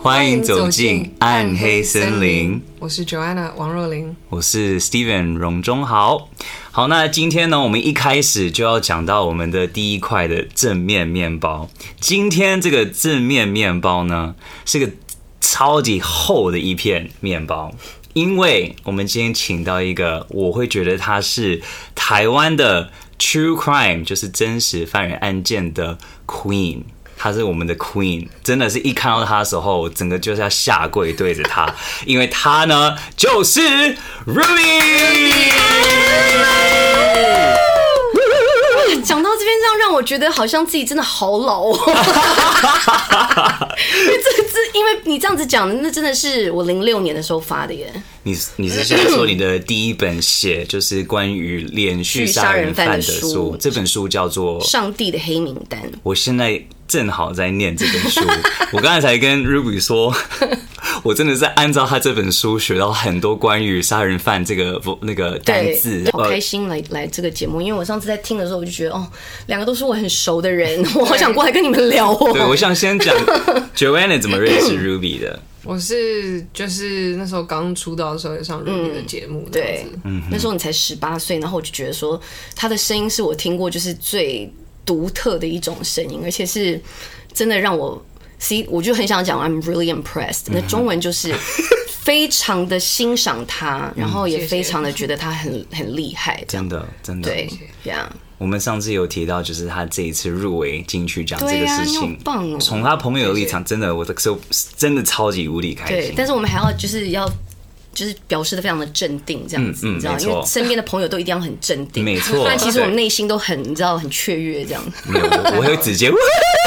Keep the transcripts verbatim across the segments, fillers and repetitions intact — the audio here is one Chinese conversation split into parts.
欢迎走进暗黑森林。 我是 Joanna 王若琳， 我是 Steven 荣中豪。好，那今天呢，我们一开始就要讲到我们的第一块的正面面包。今天这个正面面包呢，是个超级厚的一片面包，因为我们今天请到一个，我会觉得他是台湾的 True Crime， 就是真实犯人案件的 Queen。她是我们的 Queen， 真的是一看到她的时候，整个就是要下跪对着她，因为她呢就是 Ruby。 讲到这边，这样让我觉得好像自己真的好老哦。因为这个字，因为你这样子讲，那真的是我零六年的时候发的耶。 你你是现在说你的第一本写就是关于连续杀人犯的书，这本书叫做《 上帝的黑名单》。 我现在正好在念这本书，我刚才才跟 Ruby 说，我真的是按照他这本书学到很多关于杀人犯这个那个单字， 好开心来来这个节目，因为我上次在听的时候，我就觉得哦，两个都是我很熟的人，我好想过来跟你们聊哦。 对，我想先讲 Joanna 怎么认识 Ruby 的。 我是就是那时候刚出道的时候有上 Ruby 的节目、嗯， 对，那时候你才十八岁，然后我就觉得说他的声音是我听过就是最独特的一种声音，而且是真的让我 see， 我就很想讲 I'm really impressed。那中文就是非常的欣赏他，然后也非常的觉得他很很厉害， 真的真的对，这样。 我们上次有提到，就是他这一次入围金曲奖这个事情， 棒哦！ 从他朋友的立场，真的我的时候真的超级无敌开心。 对，但是我们还要就是要。就是表示的非常的镇定，这样子，嗯嗯、你知道，因为身边的朋友都一定要很镇定， 没错。 但其实我们内心都很，你知道，很雀跃，这样。 没有，我会直接，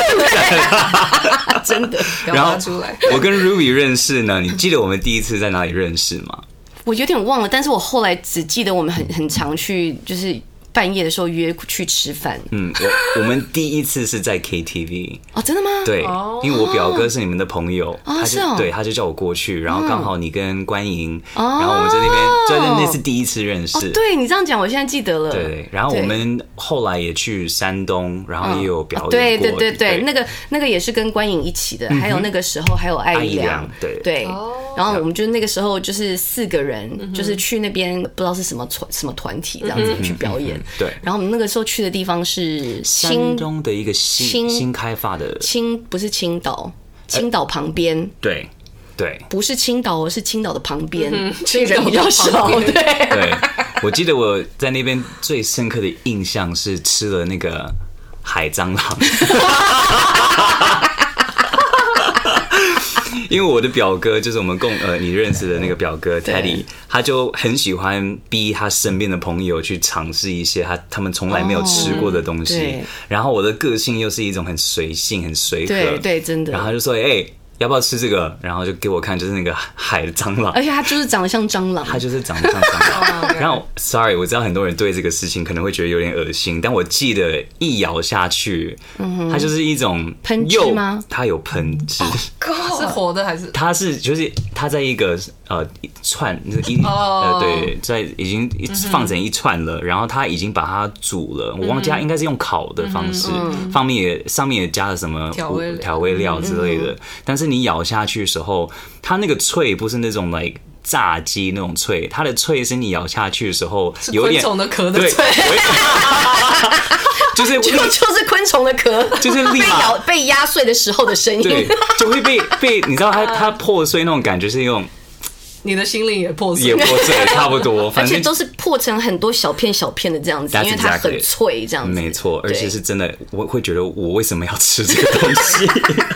真的。 然后我跟 Ruby 认识呢，你记得我们第一次在哪里认识吗？ 我有点忘了，但是我后来只记得我们很很常去，就是半夜的时候约去吃饭。嗯， 我我们第一次是在 K T V。 哦，真的吗？ 对，因为我表哥是你们的朋友， 哦、 他就、 哦、 对他就叫我过去，然后刚好你跟关莹，哦、然后我们在那边，在那是第一次认识。 哦、对你这样讲，我现在记得了。 对，然后我们后来也去山东，然后也有表演过。 对对对对，那个那个也是跟关莹一起的，嗯、还有那个时候还有艾怡良， 对对。哦、然后我们就那个时候就是四个人，嗯、就是去那边不知道是什么团什么团体这样子去表演。嗯、 对， 然后我们那个时候去的地方是山东的一个新新开发的青，不是青岛，青岛旁边、呃。 对对， 不是青岛哦，是青岛的旁边，所以人比较少。对对，我记得我在那边最深刻的印象是吃了那个海蟑螂。因为我的表哥就是我们共呃你认识的那个表哥 Teddy， 他就很喜欢逼他身边的朋友去尝试一些他他们从来没有吃过的东西。哦、然后我的个性又是一种很随性、很随和， 对对，真的。 然后他就说：“哎、欸，要不要吃这个？”然后就给我看，就是那个海的蟑螂， 而且它就是长得像蟑螂， 它就是长得像蟑螂。然后 ，sorry， 我知道很多人对这个事情可能会觉得有点恶心，但我记得一咬下去，嗯、它就是一种喷汁吗？ 它有喷汁。 Oh、是活的还是？ 它是就是它在一个呃一串一、oh. 呃对，在已经放成一串了，然后它已经把它煮了，我忘记它应该是用烤的方式，嗯、方面也上面也加了什么调味调味料之类的，嗯、但是你咬下去的时候，它那个脆不是那种 like 炸鸡那种脆，它的脆是你咬下去的时候有点昆虫的壳的脆。 就是就就是昆虫的壳， 就是立马被被压碎的时候的声音， 对，就会被被你知道它它破碎那种感觉是用。 你的心灵也破碎， 也破碎，差不多， 而且都是破成很多小片小片的这样子，因为它很脆，这样子。 没错，而且是真的，我会觉得我为什么要吃这个东西？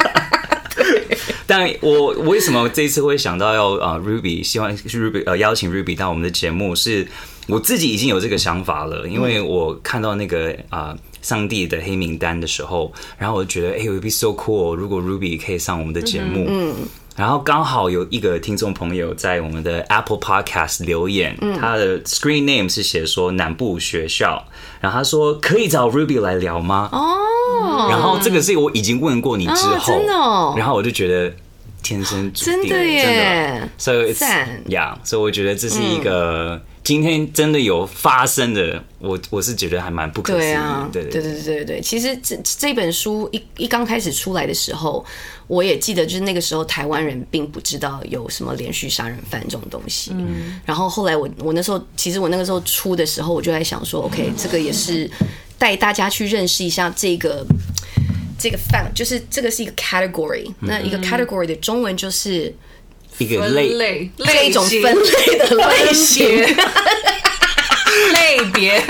但我为什么这一次会想到要呃 Ruby， 希望 Ruby 呃邀請 Ruby 到我们的节目，是我自己已经有这个想法了，因为我看到那个啊。呃上帝的黑名单的时候，然后我就觉得，哎、欸、，it would be so cool， 如果 Ruby 可以上我们的节目，嗯，然后刚好有一个听众朋友在我们的 Apple Podcast 留言，嗯、他的 screen name 是写说南部学校，然后他说可以找 Ruby 来聊吗？哦，然后这个是我已经问过你之后，哦、真的哦，然后我就觉得天生注定， 真的耶， 真的 ，so it's yeah， 所以我觉得这是一个。嗯今天真的有发生的，我我是觉得还蛮不可思议。 对啊， 对对对对对对。其实这这本书一一刚开始出来的时候，我也记得，就是那个时候台湾人并不知道有什么连续杀人犯这种东西。嗯。然后后来我我那时候，其实我那个时候出的时候，我就在想说 ，OK， 这个也是带大家去认识一下这个这个范，就是这个是一个 category，、嗯、那一个 category 的中文就是。 一个类这一种分类的类型类别，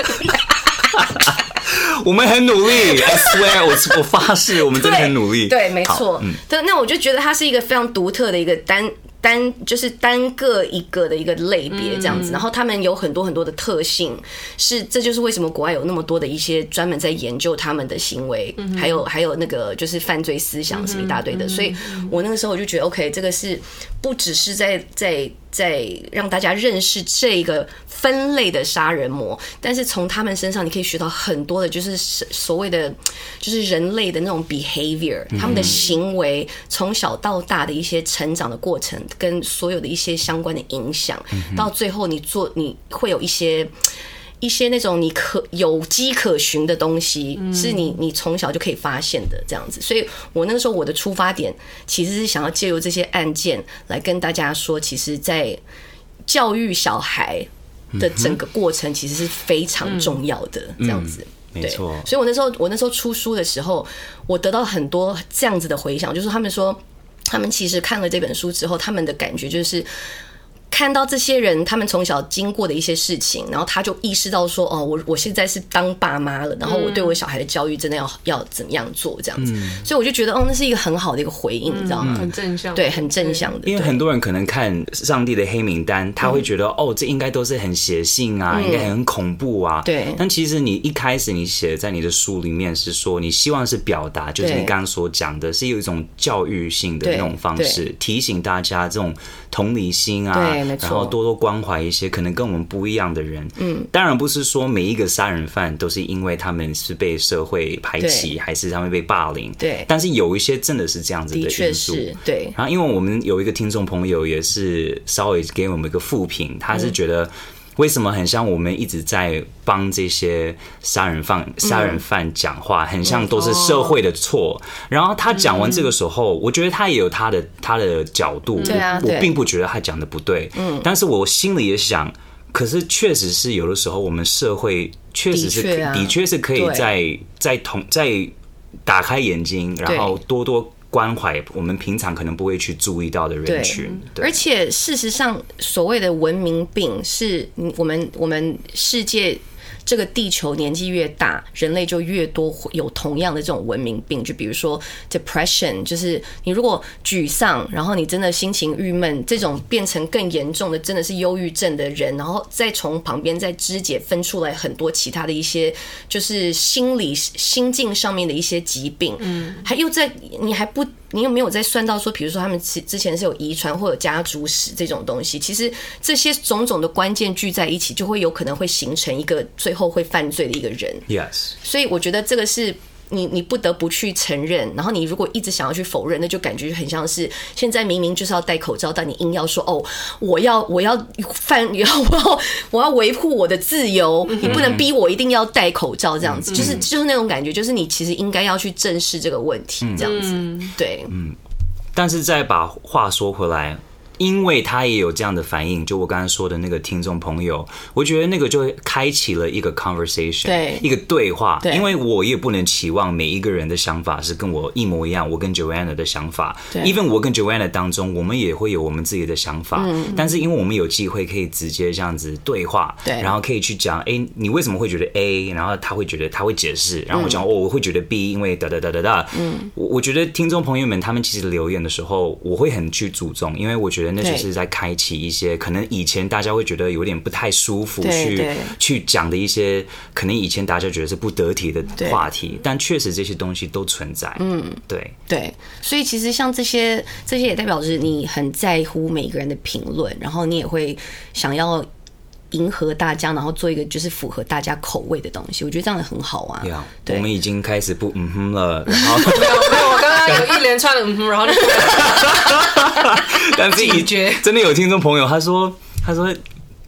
我们很努力 ，I swear， 我我发誓，我们真的很努力。 对，对没错。嗯，对，那我就觉得它是一个非常独特的一个单。单就是单个一个的一个类别这样子，嗯、然后他们有很多很多的特性，是这就是为什么国外有那么多的一些专门在研究他们的行为，嗯、还有还有那个就是犯罪思想什么一大堆的，嗯、所以我那个时候我就觉得 OK， 这个是不只是在在在让大家认识这个分类的杀人魔，但是从他们身上你可以学到很多的，就是所谓的就是人类的那种 behavior，、嗯、他们的行为从小到大的一些成长的过程。跟所有的一些相关的影响，嗯、到最后你做你会有一些一些那种你可有迹可循的东西，嗯、是你你从小就可以发现的这样子。所以我那个时候我的出发点其实是想要借由这些案件来跟大家说，其实在教育小孩的整个过程其实是非常重要的这样子。 嗯、没错。 所以我那时候我那时候出书的时候，我得到很多这样子的回响，就是他们说。他们其实看了这本书之后，他们的感觉就是看到这些人他们从小经过的一些事情，然后他就意识到说，哦，我我现在是当爸妈了，然后我对我小孩的教育真的要要怎么样做这样子，嗯、所以我就觉得，哦，那是一个很好的一个回应，你知道吗？ 很正向， 对，很正向的。 因为很多人可能看上帝的黑名单，他会觉得，嗯、哦，这应该都是很血腥啊，嗯、应该很恐怖啊。对。但其实你一开始你写在你的书里面是说，你希望是表达，就是你刚刚所讲的，是有一种教育性的那种方式，提醒大家这种同理心啊， 对，没错， 然后多多关怀一些可能跟我们不一样的人。嗯，当然不是说每一个杀人犯都是因为他们是被社会排挤，还是他们被霸凌。对，但是有一些真的是这样子的因素。对。然后，因为我们有一个听众朋友也是稍微给我们一个负评，他是觉得。为什么很像我们一直在帮这些杀人犯杀人犯讲话，很像都是社会的错。然后他讲完这个时候，我觉得他也有他的他的角度，我我并不觉得他讲的不对，但是我心里也想，可是确实是有的时候我们社会确实是的确是可以在在同在打开眼睛，然后多多。关怀我们平常可能不会去注意到的人群， 对，而且事实上，所谓的文明病是我们我们世界这个地球年纪越大，人类就越多有同样的这种文明病。就比如说 depression， 就是你如果沮丧，然后你真的心情郁闷，这种变成更严重的，真的是忧郁症的人，然后再从旁边再肢解分出来很多其他的一些，就是心理心境上面的一些疾病，嗯，还又在你还不。你有没有在算到说，比如说他们之前是有遗传或有家族史这种东西？其实这些种种的关键聚在一起，就会有可能会形成一个最后会犯罪的一个人。 Yes， 所以我觉得这个是你你不得不去承认，然后你如果一直想要去否认，那就感觉很像是现在明明就是要戴口罩，但你硬要说哦，我要我要犯，我要我要维护我的自由，你不能逼我一定要戴口罩，这样子，就是就是那种感觉，就是你其实应该要去正视这个问题，这样子，对， 嗯。但是再把话说回来。因为他也有这样的反应，就我刚才说的那个听众朋友，我觉得那个就开启了一个 conversation， 对，一个对话。对，因为我也不能期望每一个人的想法是跟我一模一样，我跟 Joanna 的想法，对 ，even 我跟 Joanna 当中，我们也会有我们自己的想法。嗯，但是因为我们有机会可以直接这样子对话，对，然后可以去讲，哎，你为什么会觉得 A， 然后他会觉得他会解释，然后我讲、嗯、哦，我会觉得 B， 因为哒哒哒哒哒。嗯，我我觉得听众朋友们他们其实留言的时候，我会很去注重，因为我觉得那就是在开启一些可能以前大家会觉得有点不太舒服去去讲的一些可能以前大家觉得是不得体的话题，但确实这些东西都存在。嗯，对对，所以其实像这些这些也代表着你很在乎每个人的评论，然后你也会想要迎合大家，然后做一个就是符合大家口味的东西，我觉得这样很好啊。 Yeah, 我们已经开始不嗯哼了，然后没有没有，我刚刚有一连串的嗯哼，然后就但是真的有听众朋友他说他说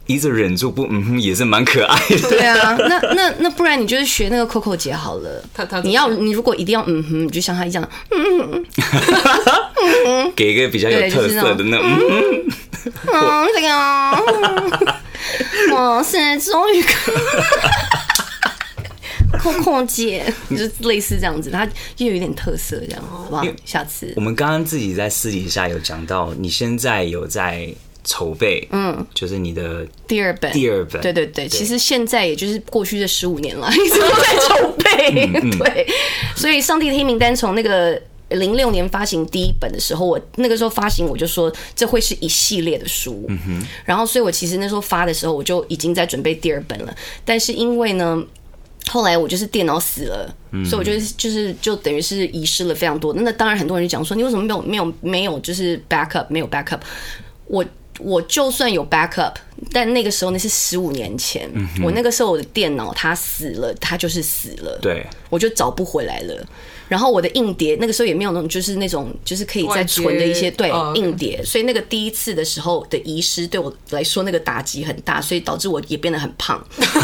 一直忍住不嗯哼也是蛮可爱的。 对啊，那那那不然你就是学那个 Coco 姐好了。 他他你要你如果一定要嗯哼，你就像他一样，嗯嗯嗯，给一个比较有特色的那种。 嗯嗯，这个，我是终于。Coco 姐就是类似这样子，她又有一点特色，这样好不好？下次我们刚刚自己在私底下有讲到，你现在有在筹备，嗯，就是你的第二本， 第二本， 对对对，其实现在也就是过去这十五年了，一直都在筹备，嗯嗯对，所以《上帝的黑名单》从那个零六年发行第一本的时候，我那个时候发行我就说这会是一系列的书，嗯哼，然后所以我其实那时候发的时候我就已经在准备第二本了，但是因为呢。后来我就是电脑死了，嗯、所以我觉得就是就等于是遗失了非常多。那当然很多人就讲说，你为什么没有没有没有就是 backup 没有 backup？ 我我就算有 backup， 但那个时候那是十五年前，嗯、我那个时候我的电脑它死了，它就是死了， 对， 我就找不回来了。然后我的硬碟那个时候也没有那种就是那种就是可以再存的一些对、哦、硬碟，所以那个第一次的时候的遗失对我来说那个打击很大，所以导致我也变得很胖。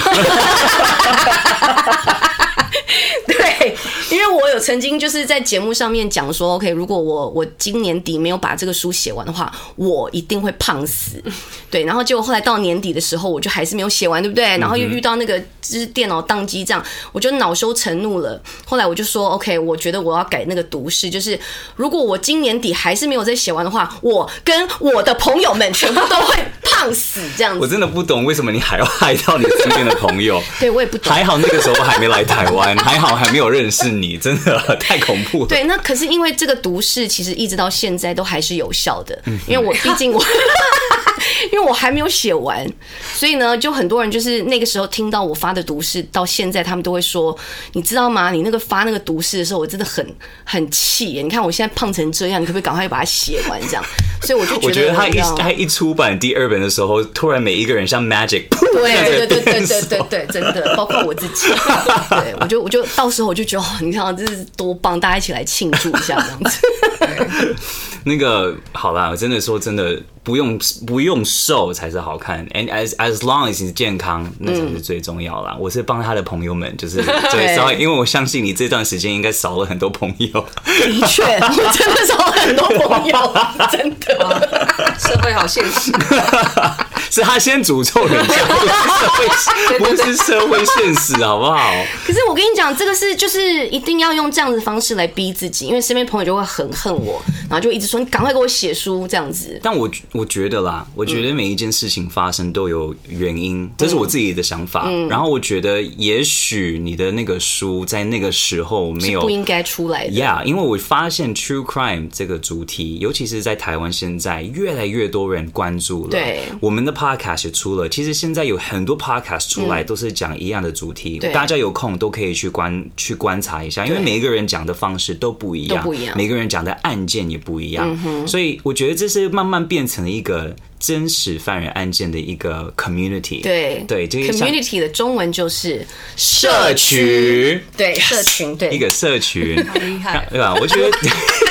对，因为我有曾经就是在节目上面讲说 ，OK， 如果我我今年底没有把这个书写完的话，我一定会胖死。对，然后结果后来到年底的时候，我就还是没有写完，对不对？然后又遇到那个就是电脑宕机，这样我就恼羞成怒了。后来我就说 ，OK， 我觉得我要改那个读式，就是如果我今年底还是没有再写完的话，我跟我的朋友们全部都会胖死这样子。 我真的不懂为什么你还要害到你身边的朋友。 对，我也不懂。 还好那个时候我还没来台湾，还好还没有认识你，真的太恐怖了。 对，那可是因为这个读式其实一直到现在都还是有效的，因为我毕竟我因为我还没有写完，所以呢，就很多人就是那个时候听到我发的读式，到现在他们都会说，你知道吗？你那个发那个读式的时候，我真的很很气耶。你看我现在胖成这样，你可不可以赶快把它写完？这样，所以我就觉得， 我觉得他一他一出版第二本的时候，突然每一个人像 magic， 对对对对对对对，真的，包括我自己，对我就我就到时候我就觉得，哦，你看这是多棒，大家一起来庆祝一下这样子。 那个好啦，我真的说真的，不用不用瘦才是好看 ，and as as long as 你健康，那才是最重要啦。嗯、我是帮他的朋友们，就是对稍微，因为我相信你这段时间应该少了很多朋友。 的确，我真的少了很多朋友，真的。 社会好现实。 是他先诅咒人家，不是社会，不是社会现实，好不好？ 可是我跟你讲，这个是就是一定要用这样子的方式来逼自己，因为身边朋友就会很恨我，然后就一直说你赶快给我写书这样子。 但我我觉得啦，我觉得每一件事情发生都有原因，嗯、这是我自己的想法。嗯、然后我觉得，也许你的那个书在那个时候没有是不应该出来的。 Yeah， 因为我发现 True Crime 这个主题，尤其是在台湾，现在越来越多人关注了。对，我们的 podcast 也出了，其实现在有很多 podcast 出来都是讲一样的主题，嗯、大家有空都可以去观去观察一下，因为每一个人讲的方式都不一样，都不一样，每个人讲的案件也不一样，嗯、所以我觉得这是慢慢变成了一个真实犯人案件的一个 community。对对，这个 community 的中文就是社群， 对，社群，对， 一个社群， 好厉害， 对吧？我觉得。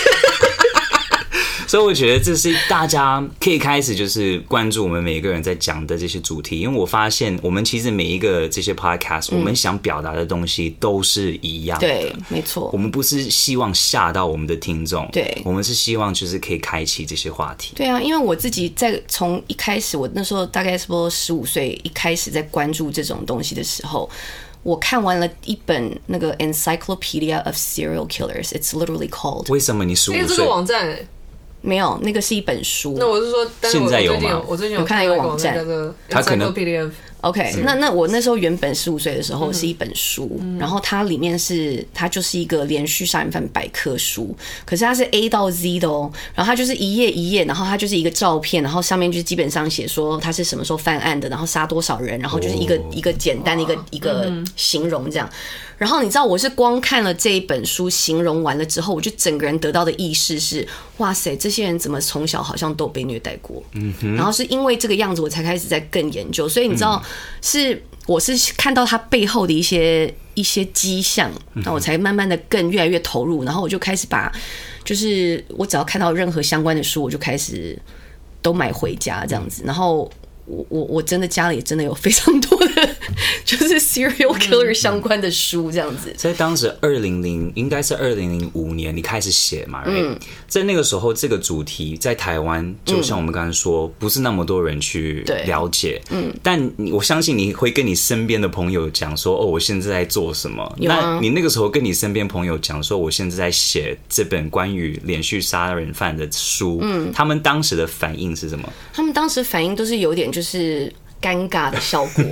所以我觉得这是大家可以开始就是关注我们每一个人在讲的这些主题，因为我发现我们其实每一个这些 podcast，嗯、我们想表达的东西都是一样的。 对，没错。 我们不是希望吓到我们的听众， 对， 我们是希望就是可以开启这些话题。 对啊，因为我自己在从一开始，我那时候大概差不多十五岁，一开始在关注这种东西的时候。我看完了一本那个 Encyclopedia of Serial Killers, it's literally called。 为什么你十五岁？ 这个网站哎。 没有，那个是一本书。 那我是说，但是我现在有吗？ 我最近有看到一个网站， 它可能 OK，那那我那时候原本十五岁的时候是一本书，嗯、然后它里面是它就是一个连续杀人犯百科书，可是它是 A 到 Z 的哦，然后它就是一页一页，然后它就是一个照片，然后上面就基本上写说他是什么时候犯案的，然后杀多少人，然后就是一个、哦、一个简单的一个一个形容这样。然后你知道我是光看了这一本书形容完了之后，我就整个人得到的意识是，哇塞，这些人怎么从小好像都被虐待过？嗯哼。然后是因为这个样子，我才开始在更研究。所以你知道，是我是看到他背后的一些一些迹象，那我才慢慢的更越来越投入。然后我就开始把，就是我只要看到任何相关的书，我就开始都买回家这样子。然后我我我真的家里真的有非常多的就是 serial killer 相关的书这样子。 在当时二零零应该是二零零五年你开始写嘛，嗯，在那个时候这个主题在台湾就像我们刚才说，嗯、不是那么多人去了解，嗯，但我相信你会跟你身边的朋友讲说，哦，我现在在做什么？ 有啊、 那你那个时候跟你身边朋友讲说，我现在在写这本关于连续杀人犯的书，嗯，他们当时的反应是什么？ 他们当时反应都是有点就是尴尬的效果。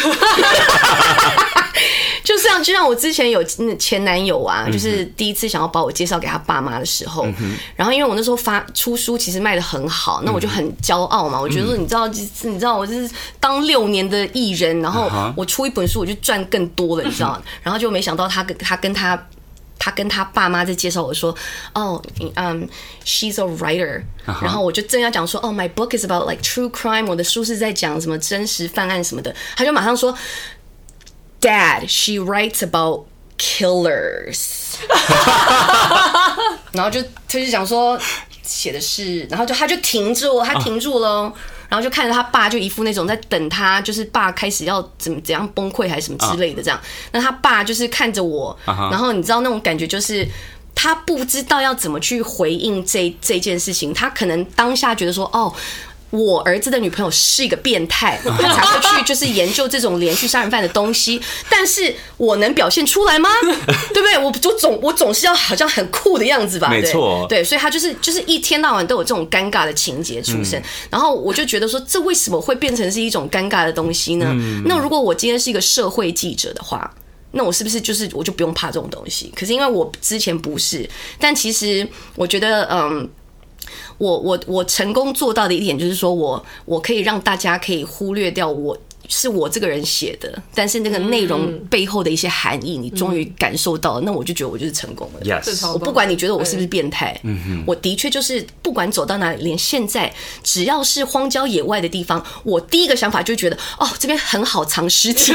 就像就像我之前有前男友啊，就是第一次想要把我介绍给他爸妈的时候，嗯、然后因为我那时候发出书其实卖得很好，那我就很骄傲嘛，我觉得说你知道，你知道我是当六年的艺人，然后我出一本书我就赚更多了，你知道，然后就没想到他跟他跟他。他跟他爸妈在介绍我说，哦，嗯 ，she's a writer，、uh-huh. 然后我就正要讲说，哦 ，my book is about like true crime， 我的书是在讲什么真实犯案什么的，他就马上说 ，Dad，she writes about killers， 然后就他就讲说写的是，然后就他就停住，他停住了。Oh.然后就看着他爸，就一副那种在等他，就是爸开始要怎么怎样崩溃还是什么之类的这样。那他爸就是看着我，然后你知道那种感觉就是他不知道要怎么去回应这这件事情，他可能当下觉得说，哦。我儿子的女朋友是一个变态，他才会去就是研究这种连续杀人犯的东西。但是我能表现出来吗？对不对？我就总我总是要好像很酷的样子吧？ 没错， 对，所以他就是就是一天到晚都有这种尴尬的情节出现。嗯、然后我就觉得说，这为什么会变成是一种尴尬的东西呢？嗯、那如果我今天是一个社会记者的话，那我是不是就是我就不用怕这种东西？可是因为我之前不是，但其实我觉得，嗯。我我我成功做到的一点就是说我我可以让大家可以忽略掉我是我这个人写的，但是那个内容背后的一些含义，你终于感受到了，那我就觉得我就是成功了。 Yes， 我不管你觉得我是不是变态，我的确就是不管走到哪里，连现在只要是荒郊野外的地方，我第一个想法就觉得哦，这边很好藏尸体。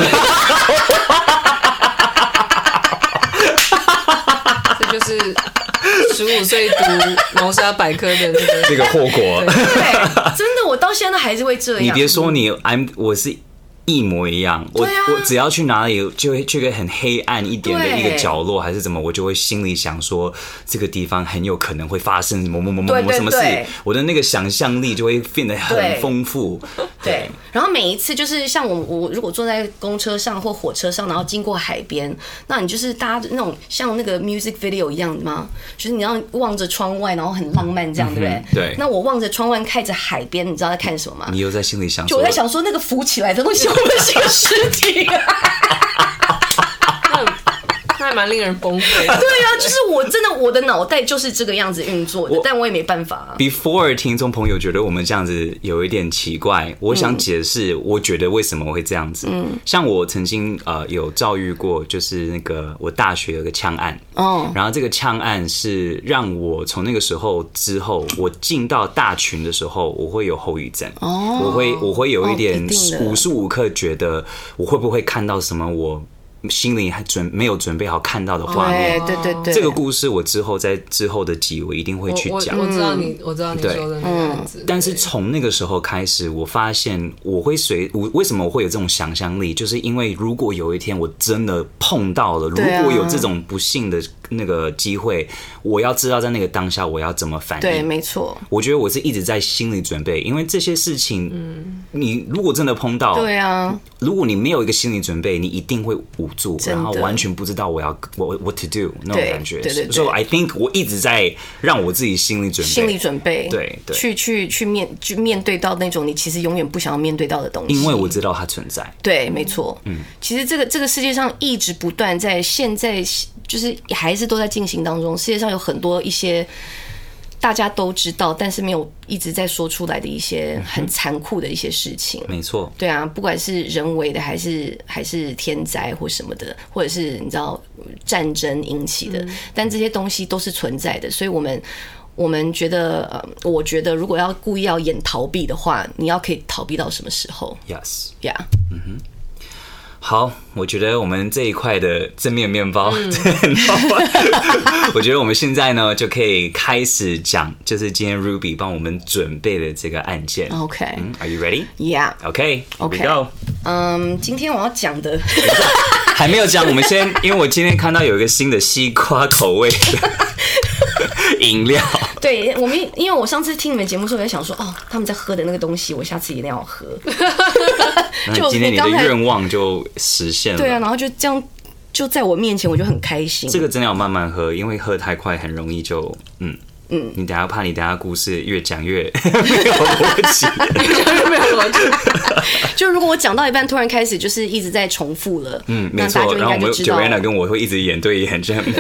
这就是十五岁读谋杀百科的那个这个后果。 对，真的，我到现在还是会这样。 你别说你 ，I'm 我是一模一样。我、啊、我只要去哪里，就会去个很黑暗一点的一个角落，还是怎么，我就会心里想说，这个地方很有可能会发生某某某某某什么事。我的那个想象力就会变得很丰富。 对，对，然后每一次就是像我，我如果坐在公车上或火车上，然后经过海边，那你就是大家那种像那个 music video 一样吗？就是你要望着窗外，然后很浪漫这样，嗯、对不对？ 对。 那我望着窗外看着海边，你知道在看什么吗？ 你又在心里想说， 就我在想说那个浮起来的东西会不会是个尸体啊？ 那还蛮令人崩溃的。 对啊，就是我真的我的脑袋就是这个样子运作的，但我也没办法、啊。 Before 听众朋友觉得我们这样子有一点奇怪，我想解释，我觉得为什么我会这样子。嗯，像我曾经呃有遭遇过，就是那个我大学有个枪案，哦，然后这个枪案是让我从那个时候之后，我进到大群的时候，我会有后遗症。哦，我会我会有一点无时无刻觉得我会不会看到什么我。心里还准没有准备好看到的画面， 对对对， 这个故事我之后在之后的集我一定会去讲。 我, 我, 我知道你，我知道你说的那个样子。 但是从那个时候开始，我发现我会随我为什么我会有这种想象力，就是因为如果有一天我真的碰到了，如果有这种不幸的那个机会，我要知道在那个当下我要怎么反应。 对，没错。 我觉得我是一直在心理准备，因为这些事情，嗯，你如果真的碰到， 对啊， 如果你没有一个心理准备，你一定会捂住，然后完全不知道我要我 what to do 那种感觉。 对对对。 所以 I think 我一直在让我自己心理准备， 心理准备， 对对， 去去去面去面对到那种你其实永远不想要面对到的东西， 因为我知道它存在。 对，没错。嗯，其实这个这个世界上一直不断在现在。就是还是都在进行当中，世界上有很多一些大家都知道，但是没有一直在说出来的一些很残酷的一些事情。 没错， 对啊，不管是人为的，还是还是天灾或什么的，或者是你知道战争引起的，嗯、但这些东西都是存在的，所以我们。我们觉得，呃，我觉得如果要故意要演逃避的话，你要可以逃避到什么时候 ？Yes， yeah， 嗯哼。 好，我觉得我们这一块的正面面包真的很好玩。我觉得我们现在呢就可以开始讲，就是今天 Ruby 帮我们准备的这个案件。 OK， 嗯 Are you ready? Yeah. OK. OK. Here we go. 嗯，今天我要讲的还没有讲，我们先，因为我今天看到有一个新的西瓜口味的饮料。 对我们，因为我上次听你们节目的时候，我在想说，哦，他们在喝的那个东西，我下次一定要喝。 就今天你的愿望就实现了。 对啊，然后就这样就在我面前，我就很开心。 这个真的要慢慢喝，因为喝太快很容易就嗯嗯，你等下怕你等下故事越讲越没有逻辑， 越讲越没有逻辑。 就如果我讲到一半，突然开始就是一直在重复了， 嗯，没错。然后我们 Joanna 跟我会一直演对眼，这样。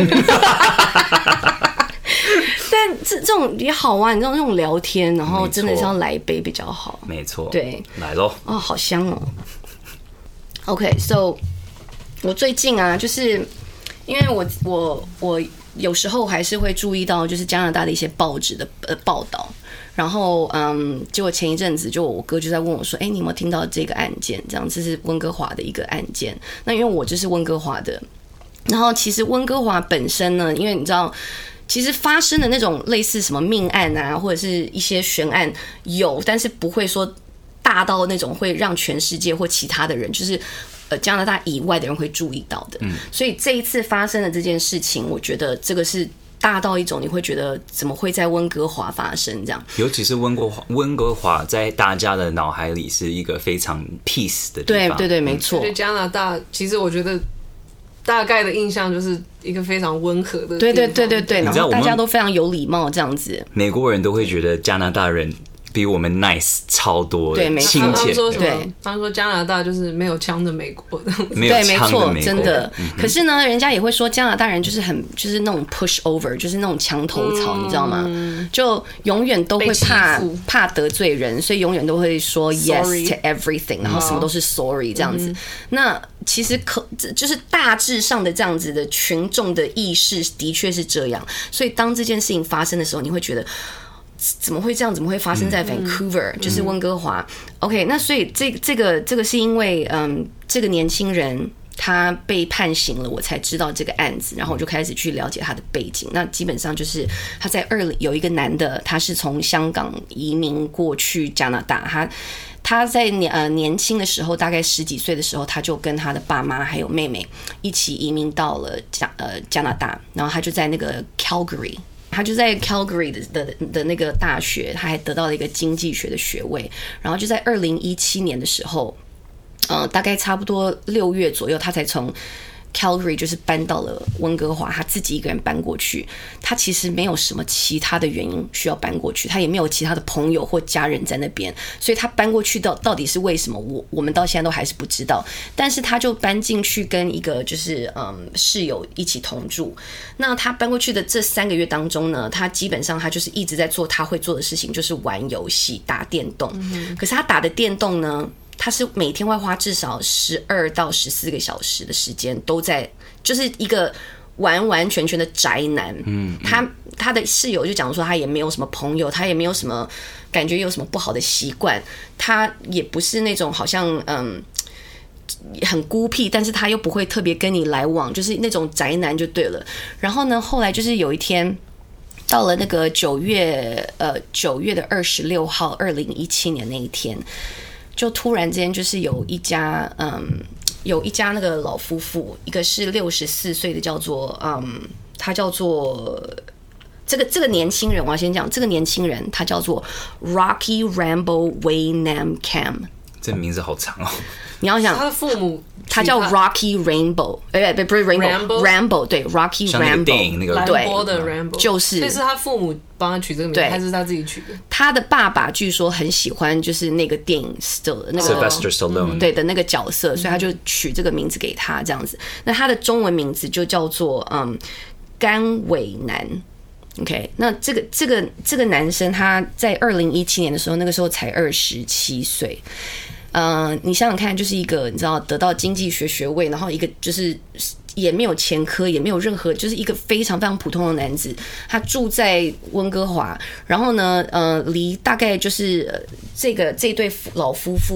但这这种也好玩，你知道那种聊天，然后真的是要来一杯比较好。 没错， 对， 来咯。 哦，好香哦。OK，so 我最近啊，就是因为我我我有时候还是会注意到，就是加拿大的一些报纸的呃报道。然后，嗯，结果前一阵子，就我哥就在问我说：“哎，你有没有听到这个案件？这样，这是温哥华的一个案件。那因为我就是温哥华的，然后其实温哥华本身呢，因为你知道。”其实发生的那种类似什么命案啊，或者是一些悬案有，但是不会说大到那种会让全世界或其他的人，就是呃加拿大以外的人会注意到的。嗯，所以这一次发生的这件事情，我觉得这个是大到一种你会觉得怎么会在温哥华发生这样？ 尤其是温哥华，温哥华在大家的脑海里是一个非常 peace 的地方。 对对对，没错。 对加拿大，其实我觉得。大概的印象就是一个非常温和的地方， 对对对对对，然后大家都非常有礼貌这样子。 美国人都会觉得加拿大人比我们 nice 超多的， 对，没错。 亲切。 对，他们说加拿大就是没有枪的美国的， 没有枪的美国， 真的。嗯、可是呢，人家也会说加拿大人就是很就是那种 push over， 就是那种墙头草，嗯、你知道吗？就永远都会怕怕得罪人，所以永远都会说 yes to everything， 然后什么都是 sorry 这样子。嗯、那其实可就是大致上的这样子的群众的意识的确是这样，所以当这件事情发生的时候，你会觉得。怎么会这样？怎么会发生在 Vancouver？、嗯、就是温哥华。嗯、OK， 那所以这这个这个是因为嗯，这个年轻人他被判刑了，我才知道这个案子，然后我就开始去了解他的背景。那基本上就是他在二零有一个男的，他是从香港移民过去加拿大，他。他在年呃年轻的时候，大概十几岁的时候，他就跟他的爸妈还有妹妹一起移民到了加呃加拿大，然后他就在那个 Calgary。他就在 Calgary 的 的, 的那个大学，他还得到了一个经济学的学位。然后就在二零一七年的时候，呃，大概差不多六月左右，他才从 Calgary 就是搬到了温哥华，他自己一个人搬过去。他其实没有什么其他的原因需要搬过去，他也没有其他的朋友或家人在那边，所以他搬过去到到底是为什么，我我们到现在都还是不知道。但是他就搬进去跟一个就是嗯室友一起同住。那他搬过去的这三个月当中呢，他基本上他就是一直在做他会做的事情，就是玩游戏、打电动。嗯、可是他打的电动呢？他是每天会花至少十二到十四个小时的时间都在，就是一个完完全全的宅男。嗯，他他的室友就讲说，他也没有什么朋友，他也没有什么感觉有什么不好的习惯，他也不是那种好像嗯很孤僻，但是他又不会特别跟你来往，就是那种宅男就对了。然后呢，后来就是有一天。到了那个九月，呃，九月的二十六号，二零一七年那一天，就突然间就是有一家，嗯，有一家那个老夫妇，一个是六十四岁的，叫做，嗯，他叫做这个这个年轻人，我要先讲这个年轻人，他叫做 Rocky Rambo Waynam Cam， 这名字好长哦。 你要想他的父母。 他叫 Rocky Rainbow， 哎，不是 Rainbow， Rambo， 对 Rocky Rambo， 像那个电影那个对的 Rambo， 就是， 所以是他父母帮他取这个名字，还是他自己取的？ 他的爸爸据说很喜欢就是那个电影的那个 Sylvester Stallone， 对的那个角色，所以他就取这个名字给他这样子。那他的中文名字就叫做嗯甘伟南。OK， 那这个这个这个男生他在二零一七年的时候，那个时候才二十七岁。呃，你想想看，就是一个你知道得到经济学学位，然后一个就是也没有前科，也没有任何，就是一个非常非常普通的男子，他住在温哥华，然后呢，呃，离大概就是、呃、这个这对老夫妇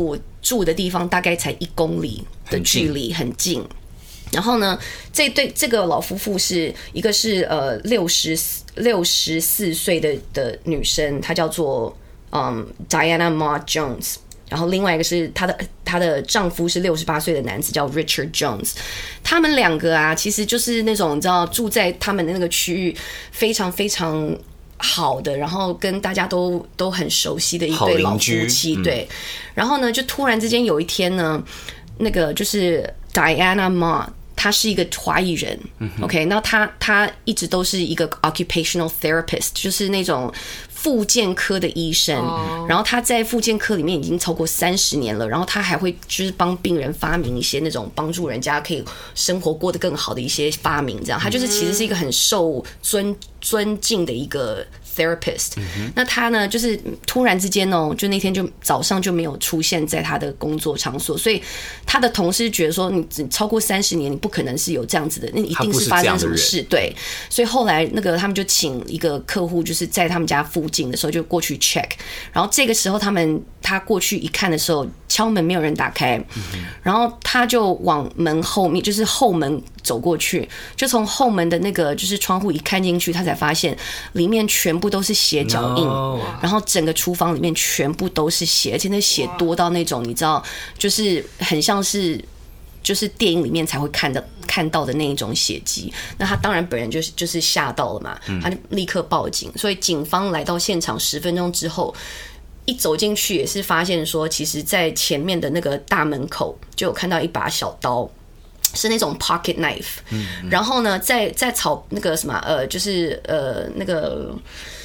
住的地方大概才一公里的距离，很近。然后呢，这对这个老夫妇是一个是呃六十六十四岁的的女生，她叫做嗯 Diana Ma Jones。然后另外一个是她的她的丈夫是六十八岁的男子叫 Richard Jones， 他们两个啊，其实就是那种你知道住在他们的那个区域非常非常好的，然后跟大家都都很熟悉的一对老夫妻，对。然后呢，就突然之间有一天呢，那个就是 Diana Ma。他是一个华裔人、嗯、，OK， 那他他一直都是一个 occupational therapist， 就是那种复健科的医生。Oh. 然后他在复健科里面已经超过三十年了，然后他还会就是帮病人发明一些那种帮助人家可以生活过得更好的一些发明，这样他就是其实是一个很受尊尊敬的一个。therapist，、嗯、那他呢，就是突然之间哦，就那天就早上就没有出现在他的工作场所，所以他的同事觉得说，你只超过三十年，你不可能是有这样子的，那一定是发生什么事，对。所以后来那个他们就请一个客户，就是在他们家附近的时候就过去 check， 然后这个时候他们他过去一看的时候，敲门没有人打开，嗯、然后他就往门后面，就是后门走过去，就从后门的那个就是窗户一看进去，他才发现里面全部。都是血脚印， no. 然后整个厨房里面全部都是血，而且那血多到那种你知道，就是很像是就是电影里面才会看到看到的那一种血迹。那他当然本人就是就是吓到了嘛，他就立刻报警。所以警方来到现场十分钟之后，一走进去也是发现说，其实在前面的那个大门口就有看到一把小刀。是那种 pocket knife，、嗯嗯、然后呢，在在草那个什么呃，就是呃那个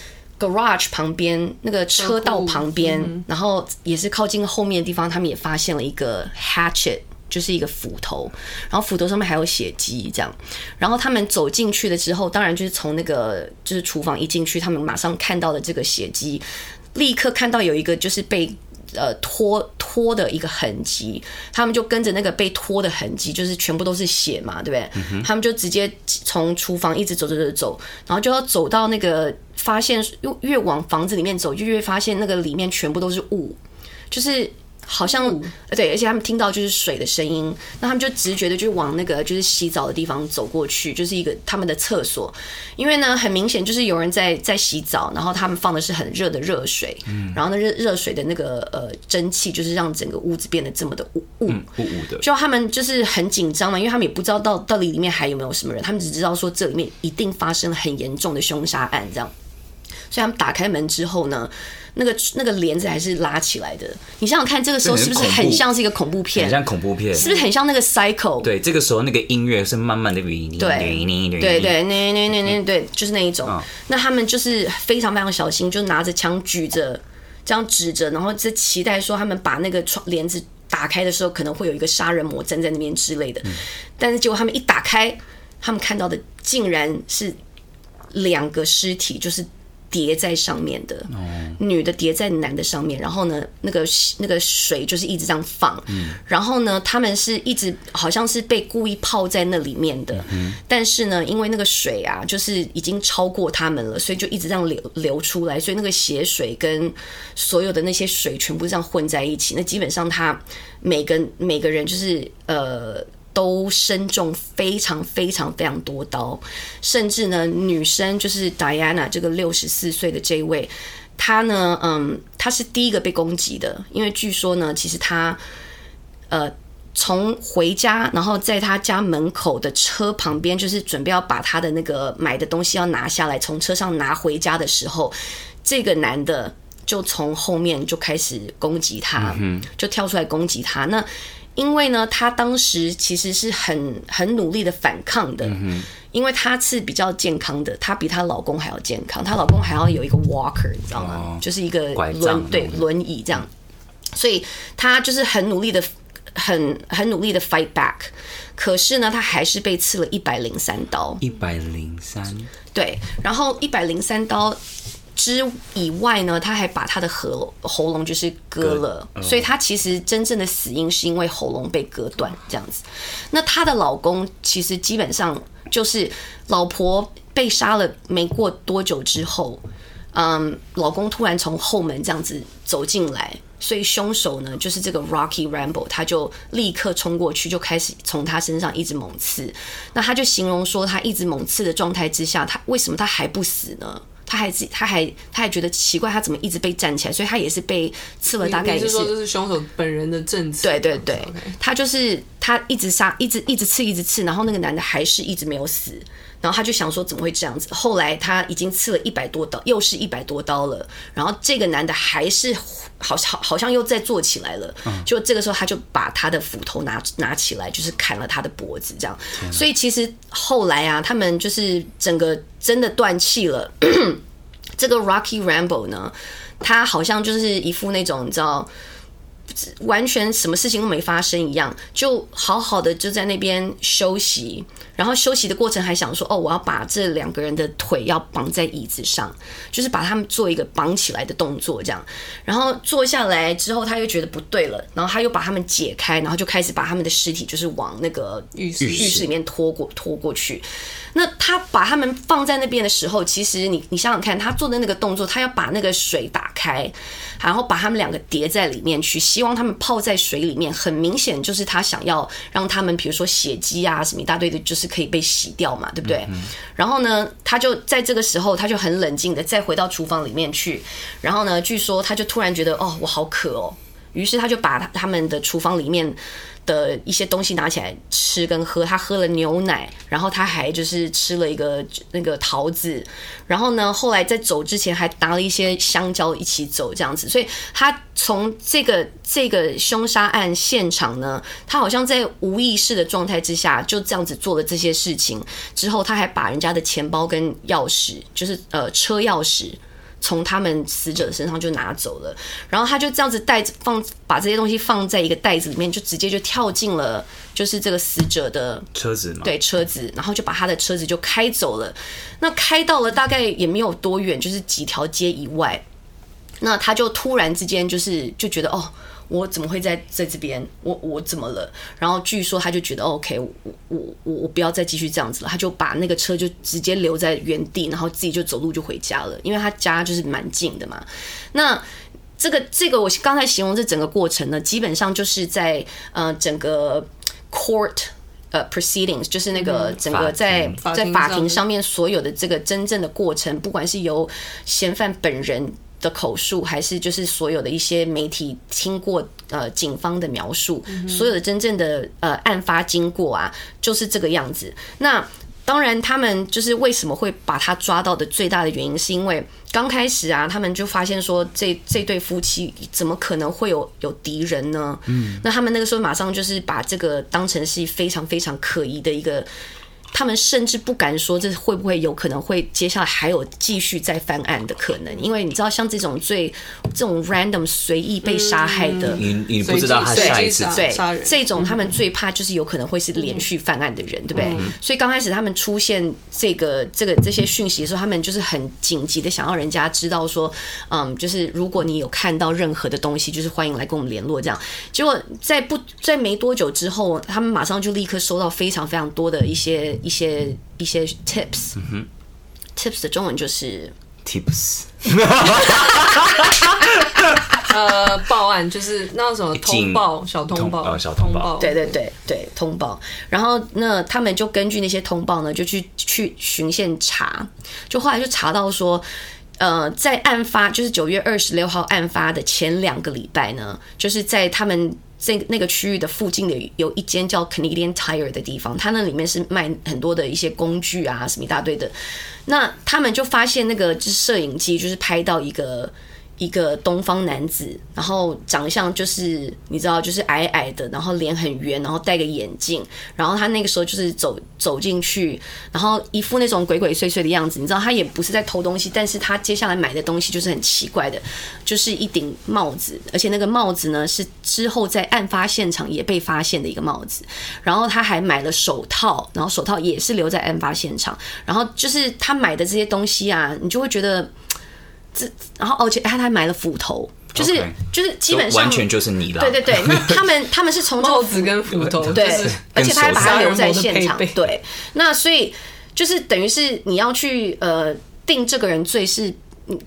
garage 旁边那个车道旁边、嗯，然后也是靠近后面的地方，他们也发现了一个 hatchet， 就是一个斧头，然后斧头上面还有血迹，这样。然后他们走进去了之后，当然就是从那个就是厨房一进去，他们马上看到了这个血迹，立刻看到有一个就是被。呃，拖拖的一个痕迹，他们就跟着那个被拖的痕迹，就是全部都是血嘛，对不对？嗯、他们就直接从厨房一直走走走走，然后就要走到那个，发现越往房子里面走，就越发现那个里面全部都是雾，就是。好像对，而且他们听到就是水的声音，那他们就直觉的就往那个就是洗澡的地方走过去，就是一个他们的厕所，因为呢很明显就是有人在在洗澡，然后他们放的是很热的热水，嗯、然后那热热水的那个呃蒸汽就是让整个屋子变得这么的雾雾雾雾的， 就他们就是很紧张嘛，因为他们也不知道到到底里面还有没有什么人，他们只知道说这里面一定发生了很严重的凶杀案这样，所以他们打开门之后呢。那个那个帘子还是拉起来的，你想想看，这个时候是不是很像是一个恐怖片？ 很像恐怖片， 是不是很像那个 Psycho？ 对，这个时候那个音乐是慢慢的， 对对对，那那那那对，就是那一种、嗯。那他们就是非常非常小心，就拿着枪举着，这样指着，然后在期待说他们把那个窗帘子打开的时候，可能会有一个杀人魔站在那边之类的。嗯、但是结果他们一打开，他们看到的竟然是两个尸体，就是。叠在上面的，女的叠在男的上面，然后呢，那个那个水就是一直这样放，嗯、然后呢，他们是一直好像是被故意泡在那里面的，嗯、但是呢，因为那个水啊，就是已经超过他们了，所以就一直这样流流出来，所以那个血水跟所有的那些水全部这样混在一起，那基本上他每个每个人就是呃。都身中非常非常非常多刀，甚至呢，女生就是 Diana 这个六十四岁的这位，她呢，嗯，她是第一个被攻击的，因为据说呢，其实她，呃，从回家，然后在她家门口的车旁边，就是准备要把她的那个买的东西要拿下来，从车上拿回家的时候，这个男的就从后面就开始攻击她，嗯、就跳出来攻击她，那。因为呢，她当时其实是很很努力的反抗的，嗯、因为她是比较健康的，她比她老公还要健康，她老公还要有一个 walker， 你知道吗？哦、就是一个轮对轮椅这样，所以她就是很努力的，很很努力的 fight back。可是呢，她还是被刺了一百零三刀， 一百零三， 对，然后一百零三刀。之以外呢，他还把他的喉喉咙就是割了，割所以他其实真正的死因是因为喉咙被割断这样子。那她的老公其实基本上就是老婆被杀了没过多久之后，嗯，老公突然从后门这样子走进来， 所以凶手呢，就是这个 Rocky Rambo， 他就立刻冲过去，就开始从他身上一直猛刺。那他就形容说，他一直猛刺的状态之下，他为什么他还不死呢？他还自己，他还他还觉得奇怪，他怎么一直被站起来？所以他也是被刺了大概也是。 你是说这是凶手本人的证词？ 对对对， okay. 他就是他一直杀，一直一直刺，一直刺，然后那个男的还是一直没有死。然后他就想说怎么会这样子？后来他已经刺了一百多刀，又是一百多刀了。然后这个男的还是好像好像又再坐起来了。嗯、就这个时候他就把他的斧头拿拿起来，就是砍了他的脖子，这样。所以其实后来啊，他们就是整个真的断气了。这个 Rocky Rambo 呢，他好像就是一副那种你知道。完全什么事情都没发生一样，就好好的就在那边休息，然后休息的过程还想说，哦，我要把这两个人的腿要绑在椅子上，就是把他们做一个绑起来的动作，这样。然后坐下来之后，他又觉得不对了，然后他又把他们解开，然后就开始把他们的尸体就是往那个浴室浴室里面拖过拖过去。那他把他们放在那边的时候，其实你你想想看，他做的那个动作，他要把那个水打开，然后把他们两个叠在里面去，希望他们泡在水里面，很明显就是他想要让他们，比如说血迹啊什么一大堆的，就是可以被洗掉嘛，对不对？嗯、然后呢，他就在这个时候，他就很冷静的再回到厨房里面去，然后呢，据说他就突然觉得，哦，我好渴哦，于是他就把他们的厨房里面的一些东西拿起来吃跟喝，他喝了牛奶，然后他还就是吃了一个那个桃子，然后呢，后来在走之前还拿了一些香蕉一起走这样子，所以他从这个这个凶杀案现场呢，他好像在无意识的状态之下就这样子做了这些事情，之后他还把人家的钱包跟钥匙，就是呃车钥匙。从他们死者身上就拿走了，然后他就这样子带放把这些东西放在一个袋子里面，就直接就跳进了就是这个死者的车子嘛， 对车子，然后就把他的车子就开走了。那开到了大概也没有多远，就是几条街以外。那他就突然之间就是就觉得哦。我怎么会在在这边？我我怎么了？然后据说他就觉得 OK， 我我我我不要再继续这样子了，他就把那个车就直接留在原地，然后自己就走路就回家了，因为他家就是蛮近的嘛。那这个这个我刚才形容这整个过程呢，基本上就是在呃整个 court 呃 proceedings， 就是那个整个在在法庭上面所有的这个真正的过程，不管是由嫌犯本人的口述，还是就是所有的一些媒体听过呃警方的描述，嗯、所有的真正的呃案发经过啊，就是这个样子。那当然，他们就是为什么会把他抓到的最大的原因，是因为刚开始啊，他们就发现说这这对夫妻怎么可能会有有敌人呢？嗯，那他们那个时候马上就是把这个当成是非常非常可疑的一个。他们甚至不敢说这会不会有可能会接下来还有继续再翻案的可能，因为你知道像这种最这种 random 随意被杀害的， 你你不知道他下一次对这种他们最怕就是有可能会是连续犯案的人，对不对？嗯、所以刚开始他们出现这个这个这些讯息的时候，他们就是很紧急的想要人家知道说，嗯，就是如果你有看到任何的东西，就是欢迎来跟我们联络这样。结果在不在没多久之后，他们马上就立刻收到非常非常多的一些。一些一些 tips， 嗯、tips 的中文就是 tips， 呃，报案就是那什么通报，小通报， 通小通报， 对对对对，通报。然后那他们就根据那些通报呢，就去去循线查，就后来就查到说。呃，在案发就是九月二十六号案发的前两个礼拜呢，就是在他们这那个区域的附近的有一间叫 Canadian Tire 的地方，它那里面是卖很多的一些工具啊，什么一大堆的。那他们就发现那个就是摄影机就是拍到一个。一个东方男子，然后长相就是你知道，就是矮矮的，然后脸很圆，然后戴个眼镜，然后他那个时候就是走走进去，然后一副那种鬼鬼祟祟的样子，你知道他也不是在偷东西，但是他接下来买的东西就是很奇怪的，就是一顶帽子，而且那个帽子呢是之后在案发现场也被发现的一个帽子，然后他还买了手套，然后手套也是留在案发现场，然后就是他买的这些东西啊，你就会觉得。这，然后而且他还买了斧头，就是、okay. 就是基本上完全就是你的。 对对对，那他们他们是从帽子跟斧头， 对，而且他还把它留在现场，对。那所以就是等于是你要去呃定这个人罪是。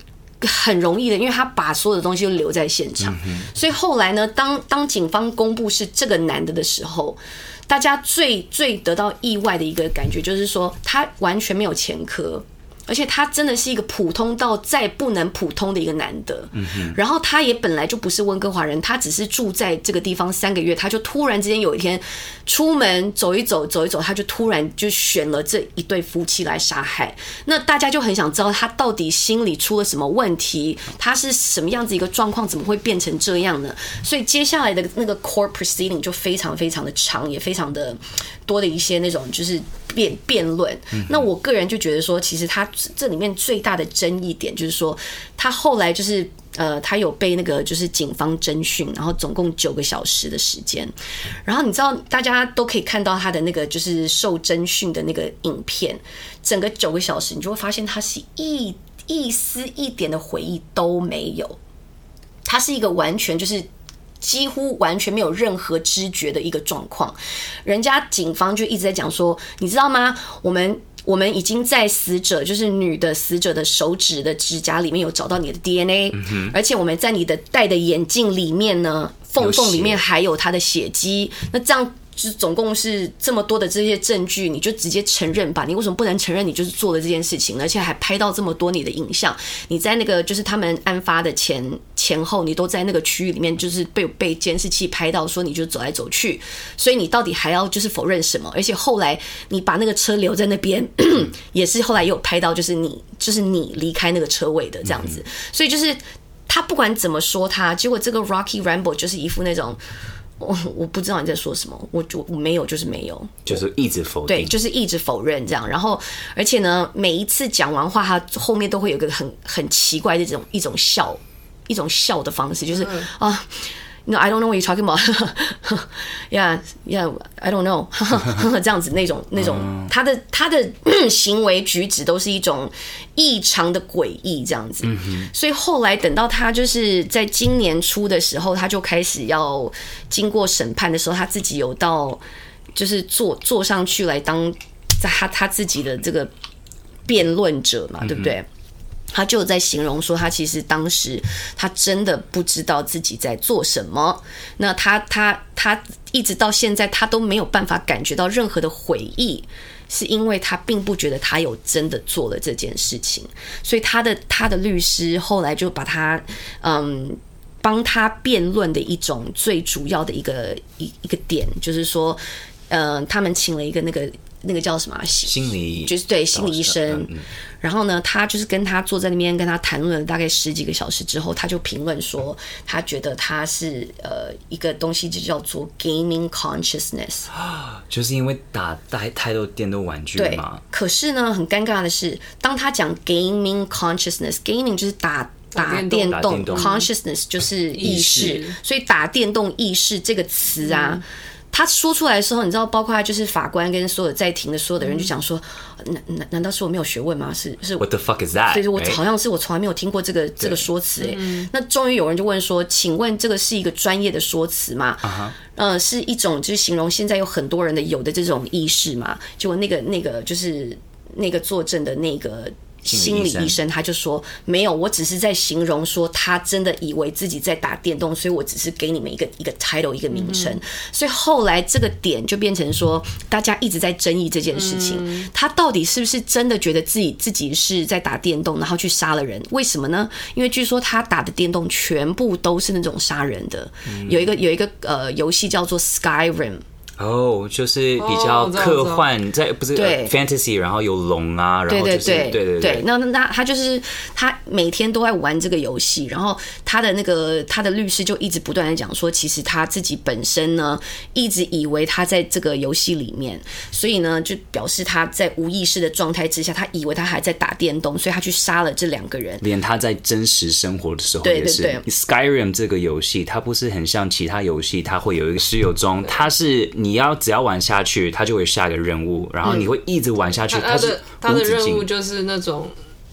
很容易的，因为他把所有的东西都留在现场。嗯、所以后来呢，当当警方公布是这个男的的时候，大家最最得到意外的一个感觉就是说，他完全没有前科。而且他真的是一个普通到再不能普通的一个男的，嗯、然后他也本来就不是温哥华人，他只是住在这个地方三个月，他就突然之间有一天出门走一走走一走，他就突然就选了这一对夫妻来杀害。那大家就很想知道他到底心里出了什么问题，他是什么样子一个状况，怎么会变成这样呢？所以接下来的那个 court proceeding 就非常非常的长，也非常的多的一些那种就是辩辩论。那我个人就觉得说，其实他这里面最大的争议点就是说，他后来就是呃，他有被那个就是警方侦讯，然后总共九个小时的时间。然后你知道，大家都可以看到他的那个就是受侦讯的那个影片，整个九个小时，你就会发现他是一一丝一点的回忆都没有，他是一个完全就是。几乎完全没有任何知觉的一个状况，人家警方就一直在讲说，你知道吗？我们我们已经在死者，就是女的死者的手指的指甲里面有找到你的 D N A，、嗯、而且我们在你的戴的眼镜里面呢，缝缝里面还有她的血迹。那这样。就是总共是这么多的这些证据，你就直接承认吧？你为什么不能承认你就是做了这件事情，而且还拍到这么多你的影像？你在那个就是他们案发的前前后，你都在那个区域里面，就是被被监视器拍到，说你就走来走去，所以你到底还要就是否认什么？而且后来你把那个车留在那边，也是后来也有拍到，就是你就是你离开那个车位的这样子，所以就是他不管怎么说他，结果这个 Rocky Rambo 就是一副那种。我我不知道你在说什么，我就我没有，就是没有， 就是一直否定， 对，就是一直否认这样。然后，而且呢，每一次讲完话，他后面都会有一个很很奇怪的这种一种笑，一种笑的方式，就是啊。嗯No, I don't know what you're talking about. yeah, yeah, I don't know. 这样子那种那种，他的他的行为举止都是一种异常的诡异这样子。所以后来等到他就是在今年初的时候，他就开始要经过审判的时候，他自己有到就是坐坐上去来当他他自己的这个辩论者嘛，对不对？他就在形容说，他其实当时他真的不知道自己在做什么。那他他他一直到现在，他都没有办法感觉到任何的悔意，是因为他并不觉得他有真的做了这件事情。所以他的他的律师后来就把他嗯帮他辩论的一种最主要的一个一一个点，就是说，嗯、呃，他们请了一个那个。那个叫什么心理， 就是对心理医生。然后呢，他就是跟他坐在那边跟他谈论了大概十几个小时之后，他就评论说，他觉得他是呃一个东西就叫做 gaming consciousness， 就是因为打太太多电动玩具嘛。 可是呢，很尴尬的是，当他讲 gaming consciousness，gaming 就是打。打电动 ，consciousness 就是意识，所以打电动意识这个词啊。嗯他说出来的时候，你知道，包括就是法官跟所有在庭的所有的人就讲说，难难难道是我没有学问吗？是是 ，What the fuck is that？ 对，我好像是我从来没有听过这个这个说辞哎。那终于有人就问说，请问这个是一个专业的说辞吗？ Uh-huh. 呃，是一种就是形容现在有很多人的有的这种意识嘛？结果那个那个就是那个作证的那个。心理医生他就说没有，我只是在形容说他真的以为自己在打电动，所以我只是给你们一个一个 title 一个名称、嗯、所以后来这个点就变成说大家一直在争议这件事情、嗯、他到底是不是真的觉得自己自己是在打电动然后去杀了人？为什么呢？因为据说他打的电动全部都是那种杀人的、嗯、有一个有一个呃游戏叫做 Skyrim 哦、oh, 就是比较科幻、oh, 在不是、uh, fantasy， 然后有龙啊，然后就是对对对对， 那那他就是他每天都在玩这个游戏，然后他的那个他的律师就一直不断的讲说，其实他自己本身呢一直以为他在这个游戏里面，所以呢就表示他在无意识的状态之下，他以为他还在打电动，所以他去杀了这两个人。 连他在真实生活的时候也是。对对对 ，Skyrim 这个游戏，它不是很像其他游戏，它会有一个石油钟，它是。你要只要玩下去，它就会下一个任务，然后你会一直玩下去。 嗯、它的它的任务就是那种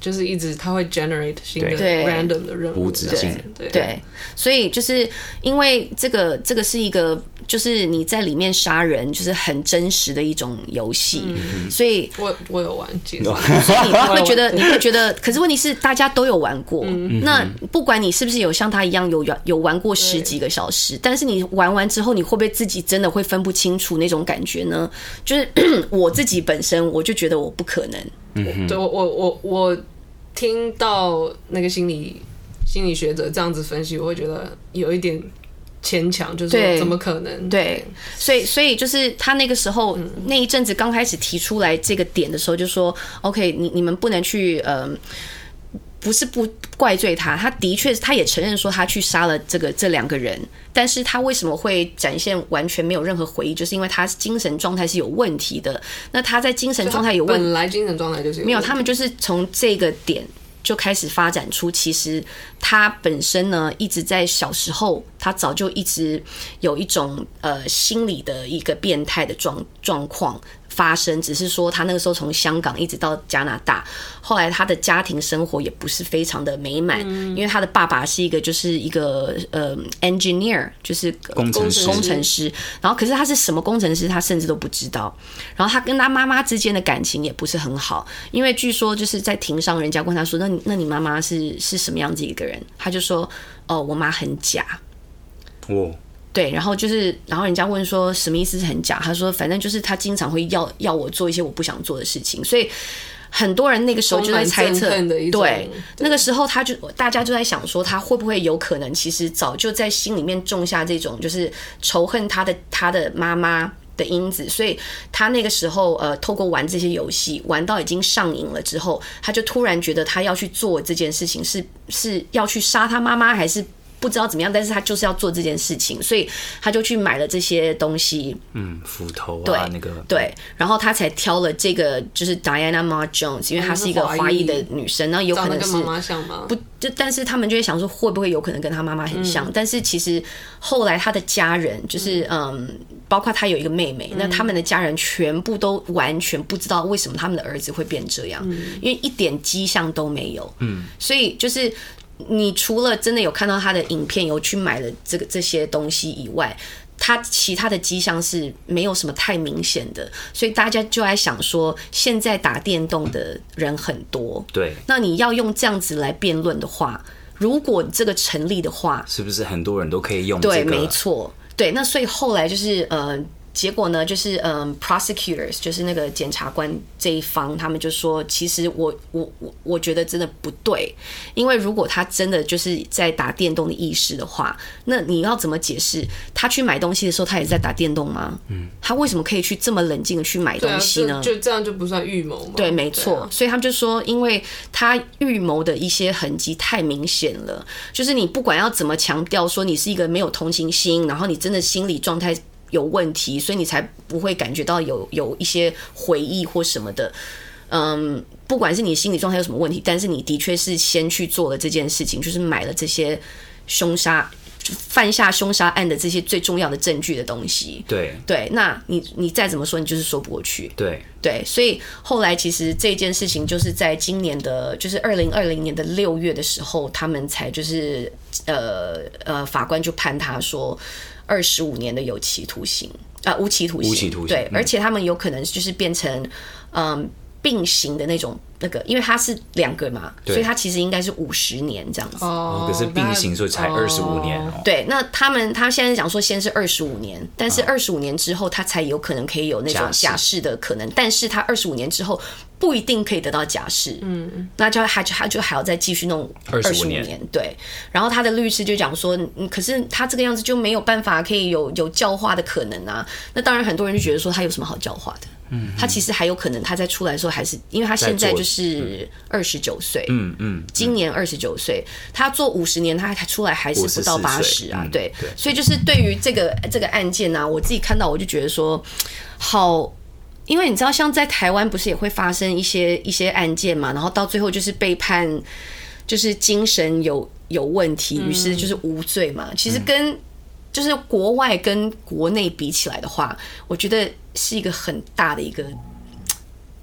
就是一直它会 generate 新的对 random 的任务， 无止境。 对对，所以就是因为这个这个是一个就是你在里面杀人就是很真实的一种游戏，嗯、所以我我有玩，其实所以你会觉得你会觉得，可是问题是大家都有玩过，嗯、那不管你是不是有像他一样有有玩过十几个小时，但是你玩完之后，你会不会自己真的会分不清楚那种感觉呢？就是我自己本身我就觉得我不可能。 嗯、对我我我我听到那个心理心理学者这样子分析，我会觉得有一点牵强，就是说怎么可能？ 对，所以所以就是他那个时候、嗯、那一阵子刚开始提出来这个点的时候，就说 OK， 你你们不能去呃。不是不怪罪他，他的确他也承认说他去杀了这个这两个人，但是他为什么会展现完全没有任何回忆，就是因为他精神状态是有问题的。那他在精神状态有问题， 本来精神状态就是有问题没有，他们就是从这个点就开始发展出，其实他本身呢一直在小时候，他早就一直有一种呃心理的一个变态的状状况发生，只是说他那个时候从香港一直到加拿大，后来他的家庭生活也不是非常的美满，嗯、因为他的爸爸是一个就是一个呃 engineer， 就是工程师， 工程师，然后可是他是什么工程师，他甚至都不知道。然后他跟他妈妈之间的感情也不是很好，因为据说就是在庭上，人家问他说：“那你那你妈妈是是什么样子一个人？”他就说：“哦，我妈很假。” 哦。 对，然后就是，然后人家问说什么意思是很假？他说反正就是他经常会要要我做一些我不想做的事情，所以很多人那个时候就在猜测，对，那个时候他就大家就在想说他会不会有可能其实早就在心里面种下这种就是仇恨他的他的妈妈的因子，所以他那个时候呃透过玩这些游戏玩到已经上瘾了之后，他就突然觉得他要去做这件事情是是要去杀他妈妈还是不知道怎么样，但是他就是要做这件事情，所以他就去买了这些东西， 嗯，斧头啊， 对那个对，然后他才挑了这个就是 Diana Mar Jones， 因为她是一个华裔的女生，然后有可能是长得跟妈妈像吗？ 不，就但是他们就会想说会不会有可能跟她妈妈很像，嗯、但是其实后来他的家人就是嗯。嗯包括他有一个妹妹，那他们的家人全部都完全不知道为什么他们的儿子会变这样，嗯、因为一点迹象都没有。嗯，所以就是你除了真的有看到他的影片，有去买了这个这些东西以外，他其他的迹象是没有什么太明显的，所以大家就在想说，现在打电动的人很多， 对， 那你要用这样子来辩论的话，如果这个成立的话， 是不是很多人都可以用这个？ 对，没错。对，那所以后来就是呃，结果呢，就是嗯 ，prosecutors 就是那个检察官这一方，他们就说，其实我我我我觉得真的不对，因为如果他真的就是在打电动的意识的话，那你要怎么解释他去买东西的时候，他也在打电动吗？嗯，他为什么可以去这么冷静的去买东西呢？ 啊、就这样就不算预谋吗？ 对，没错。啊、所以他们就说，因为他预谋的一些痕迹太明显了，就是你不管要怎么强调说你是一个没有同情心，然后你真的心理状态有问题，所以你才不会感觉到有有一些回忆或什么的。嗯，不管是你心理状态有什么问题，但是你的确是先去做了这件事情，就是买了这些凶杀、犯下凶杀案的这些最重要的证据的东西。 对对，那你你再怎么说，你就是说不过去。 对对，所以后来其实这件事情就是在今年的，就是二零二零年的六月的时候，他们才就是呃呃，法官就判他说。二十五年的有期徒刑啊、呃，无期徒刑， 无期徒刑， 对，嗯、而且他们有可能就是变成嗯并行的那种那个，因为他是两个嘛，所以他其实应该是五十年这样子。 哦，可是并行，所以才二十五年。哦、 对，那他们他现在讲说先是二十五年，但是二十五年之后他才有可能可以有那种假释的可能，但是他二十五年之后不一定可以得到假释，嗯，那就还他就还要再继续弄二十五年，对。然后他的律师就讲说，嗯，可是他这个样子就没有办法可以有有教化的可能啊。那当然很多人就觉得说他有什么好教化的？嗯，他其实还有可能他在出来的时候还是，因为他现在就是二十九岁，嗯嗯，今年二十九岁，他做五十年，他出来还是不到八十啊，对，对，所以就是对于这个这个案件啊，我自己看到我就觉得说，好。因为你知道，像在台湾不是也会发生一些一些案件嘛，然后到最后就是被判就是精神有有问题，于是就是无罪嘛。其实跟就是国外跟国内比起来的话，我觉得是一个很大的一个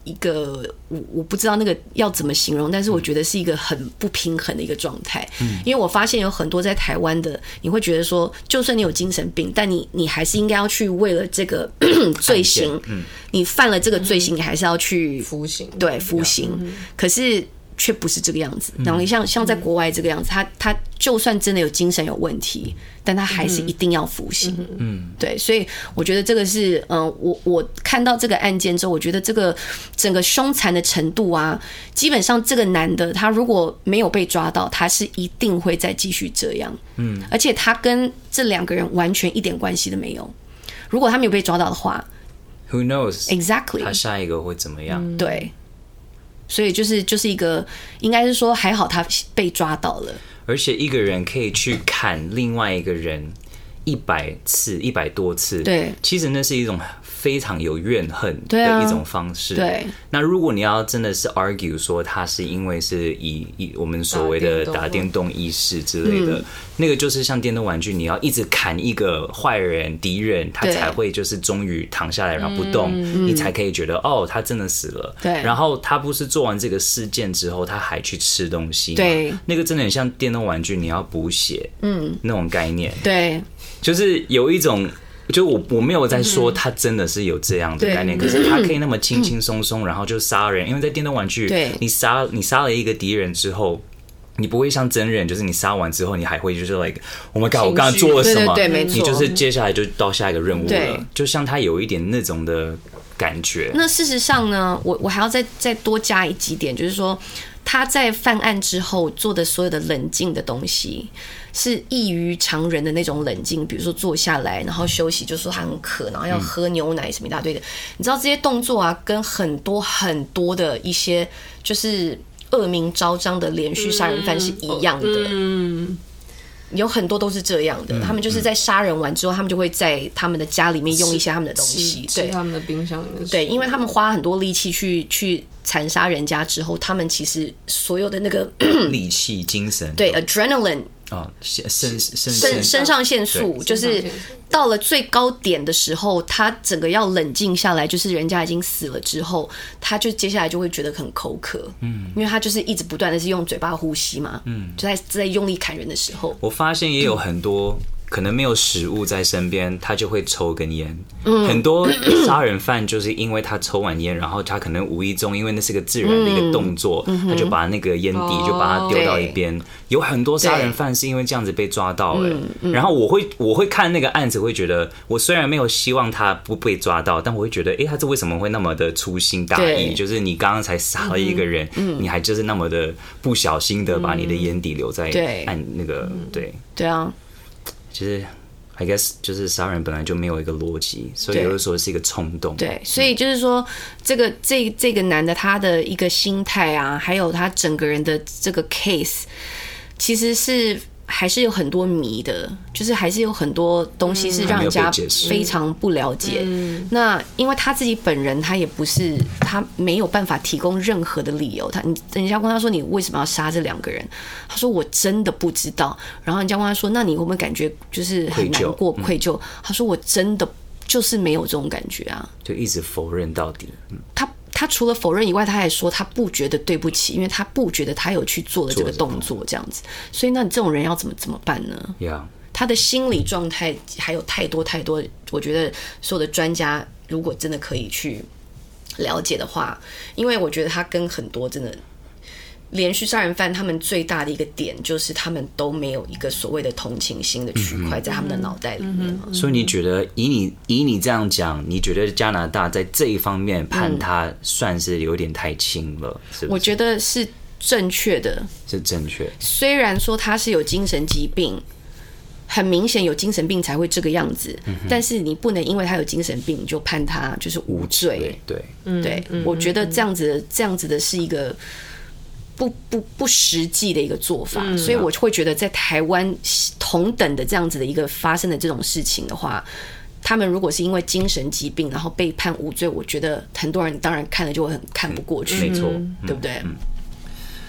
一个我我不知道那个要怎么形容，但是我觉得是一个很不平衡的一个状态。嗯，因为我发现有很多在台湾的，你会觉得说，就算你有精神病，但你你还是应该要去为了这个罪行，嗯，你犯了这个罪行，你还是要去服刑， 对，服刑。嗯、可是却不是这个样子。然后你像像在国外这个样子，他他就算真的有精神有问题，但他还是一定要服刑。嗯，对，所以我觉得这个是，嗯、呃，我我看到这个案件之后，我觉得这个整个凶残的程度啊，基本上这个男的他如果没有被抓到，他是一定会再继续这样。嗯，而且他跟这两个人完全一点关系都没有。如果他没有被抓到的话 ，Who knows exactly 他下一个会怎么样？ 嗯、对。所以就是就是一个，应该是说还好他被抓到了， 而且一个人可以去砍另外一个人一百次、一百多次， 对， 其实那是一种非常有怨恨的一种方式。 对、啊， 那如果你要真的是 argue 说他是因为是以以我们所谓的打电动意识之类的，嗯、那个就是像电动玩具，你要一直砍一个坏人、敌人，他才会就是终于躺下来然后不动，嗯、你才可以觉得哦，他真的死了。 对， 然后他不是做完这个事件之后，他还去吃东西， 对， 那个真的很像电动玩具，你要补血，嗯，那种概念， 对， 就是有一种。就我我没有在说他真的是有这样的概念，可是他可以那么轻轻松松，然后就杀人。因为在电动玩具，你杀你杀了一个敌人之后，你不会像真人，就是你杀完之后，你还会就是 like Oh my God， 我刚刚做了什么？ 对对对，没错， 你就是接下来就到下一个任务了。就像他有一点那种的感觉。 那事实上呢，我我还要再再多加一几点，就是说他在犯案之后做的所有的冷静的东西。是异于常人的那种冷静，比如说坐下来，然后休息，就说他很渴，然后要喝牛奶什么一大堆的。你知道这些动作啊，跟很多很多的一些就是恶名昭彰的连续杀人犯是一样的。嗯，有很多都是这样的，他们就是在杀人完之后，他们就会在他们的家里面用一些他们的东西， 对，他们的冰箱里面。 对，因为他们花很多力气去去残杀人家之后，他们其实所有的那个力气、精神， 对 adrenaline。 哦，肾肾肾肾上腺素就是到了最高点的时候，他整个要冷静下来，就是人家已经死了之后，他就接下来就会觉得很口渴，嗯，因为他就是一直不断的是用嘴巴呼吸嘛，嗯，就在在用力砍人的时候， 我发现也有很多。可能没有食物在身边，他就会抽根烟。嗯，很多杀人犯就是因为他抽完烟，然后他可能无意中，因为那是个自然的一个动作，嗯、他就把那个烟蒂就把它丢到一边。有很多杀人犯是因为这样子被抓到了。嗯、然后我会我会看那个案子，会觉得我虽然没有希望他不被抓到，但我会觉得，哎、欸，他这为什么会那么的粗心大意？就是你刚刚才杀了一个人，嗯、你还就是那么的不小心的把你的烟蒂留在按那个对对啊。 其实 I guess 就是杀人本来就没有一个逻辑，所以有的时候是一个冲动。 对，所以就是说，这个这这个男的他的一个心态啊，还有他整个人的这个 case， 其实是还是有很多谜的，就是还是有很多东西是让人家非常不了解。嗯、那因为他自己本人，他也不是他没有办法提供任何的理由。他你人家问他说你为什么要杀这两个人？他说我真的不知道。然后人家问他说那你会不会感觉就是很难过愧疚？嗯、他说我真的就是没有这种感觉啊， 就一直否认到底。嗯、他。 他除了否认以外，他还说他不觉得对不起，因为他不觉得他有去做了这个动作，这样子。所以，那你这种人要怎么怎么办呢？ Yeah. 他的心理状态还有太多太多，我觉得所有的专家如果真的可以去了解的话，因为我觉得他跟很多真的连续杀人犯他们最大的一个点就是他们都没有一个所谓的同情心的区块在他们的脑袋里面、嗯嗯、 所以你觉得以你以你这样讲，你觉得加拿大在这一方面判他算是有点太轻了、嗯、是不是？ 我觉得是正确的， 是正确。 虽然说他是有精神疾病，很明显有精神病才会这个样子、嗯、但是你不能因为他有精神病就判他就是无罪。 对对对、嗯、我觉得这样子这样子的是一个不不不实际的一个做法、嗯、所以我会觉得在台湾同等的这样子的一个发生的这种事情的话，他们如果是因为精神疾病然后被判无罪，我觉得很多人当然看了就会很看不过去、 没错、 对不对？嗯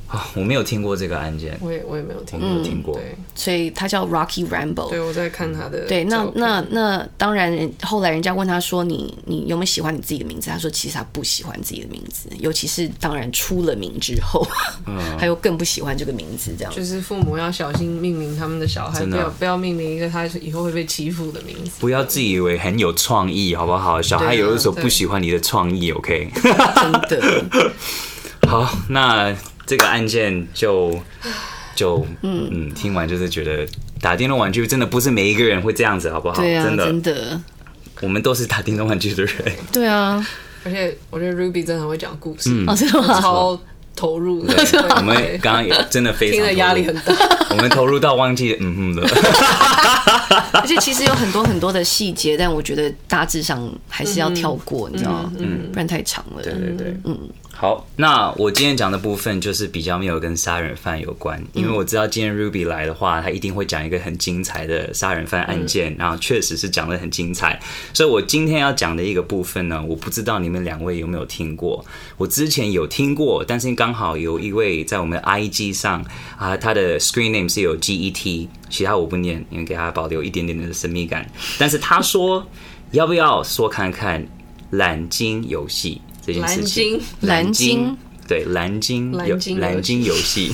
啊，我没有听过这个案件， 我也我也没有听过，没有听过。 对， 所以他叫 Rocky Rambo。 对，我在看他的。 对，那那那当然，后来人家问他说你你有没有喜欢你自己的名字？他说其实他不喜欢自己的名字，尤其是当然出了名之后，嗯，他又更不喜欢这个名字。这样就是父母要小心命名他们的小孩，不要不要命名一个他以后会被欺负的名字。 不要自以为很有创意，好不好？小孩有的时候不喜欢你的创意 ，OK？ 真的。 好，那。这个案件就就嗯嗯，听完就是觉得打电动玩具真的不是每一个人会这样子，好不好？ 对啊， 真的， 真的， 我们都是打电动玩具的人。 对啊， 而且我觉得 Ruby 真的很会讲故事， 嗯， 超投入的。 我们刚刚也真的非常听了压力很大， 我们投入到忘记嗯哼了。 而且其实有很多很多的细节，但我觉得大致上还是要跳过，嗯、你知道吗？嗯，不然太长了。 对对对，嗯。好，那我今天讲的部分就是比较没有跟杀人犯有关，因为我知道今天 Ruby 来的话，他一定会讲一个很精彩的杀人犯案件，然后确实是讲得很精彩，所以我今天要讲的一个部分呢，我不知道你们两位有没有听过，我之前有听过，但是刚好有一位在我们的 I G 上啊，他的 screen name 是有 G E T， 其他我不念，因为给他保留一点点的神秘感，但是他说要不要说看看蓝鲸游戏这件事情， 蓝鲸， 对，蓝鲸有蓝鲸游戏，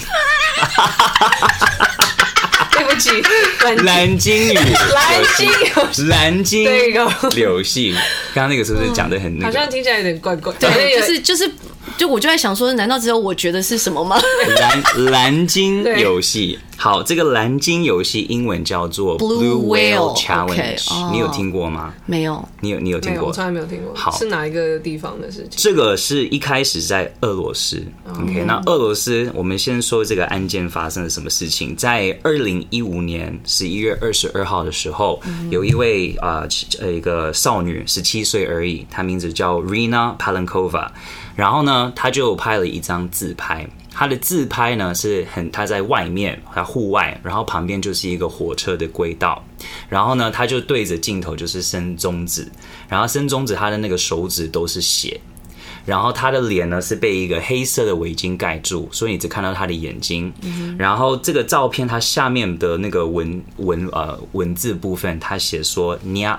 对不起， 蓝鲸语， 蓝鲸游戏， 蓝鲸游戏，刚刚那个是不是讲的很那个？ 好像听起来有点怪怪， 对，就是就是。就我就在想说，难道只有我觉得是什么吗？ 蓝蓝鲸游戏，好，这个蓝鲸游戏英文叫做 Blue Whale Challenge， okay, 你有听过吗？ 没有， 你有你有听过？ 我从来没有听过。 好， 是哪一个地方的事情？ 这个是一开始在俄罗斯。OK， 那俄罗斯，我们先说这个案件发生了什么事情。在二零一五年十一月二十二号的时候，嗯、有一位啊呃一个少女，十七岁而已，她名字叫 Rina Palenkova。然后呢，他就拍了一张自拍。他的自拍呢是很他在外面，他户外，然后旁边就是一个火车的轨道。然后呢，他就对着镜头就是伸中指，然后伸中指，他的那个手指都是血。然后他的脸呢是被一个黑色的围巾盖住，所以你只看到他的眼睛。嗯、然后这个照片，它下面的那个文文呃文字部分，他写说 Nya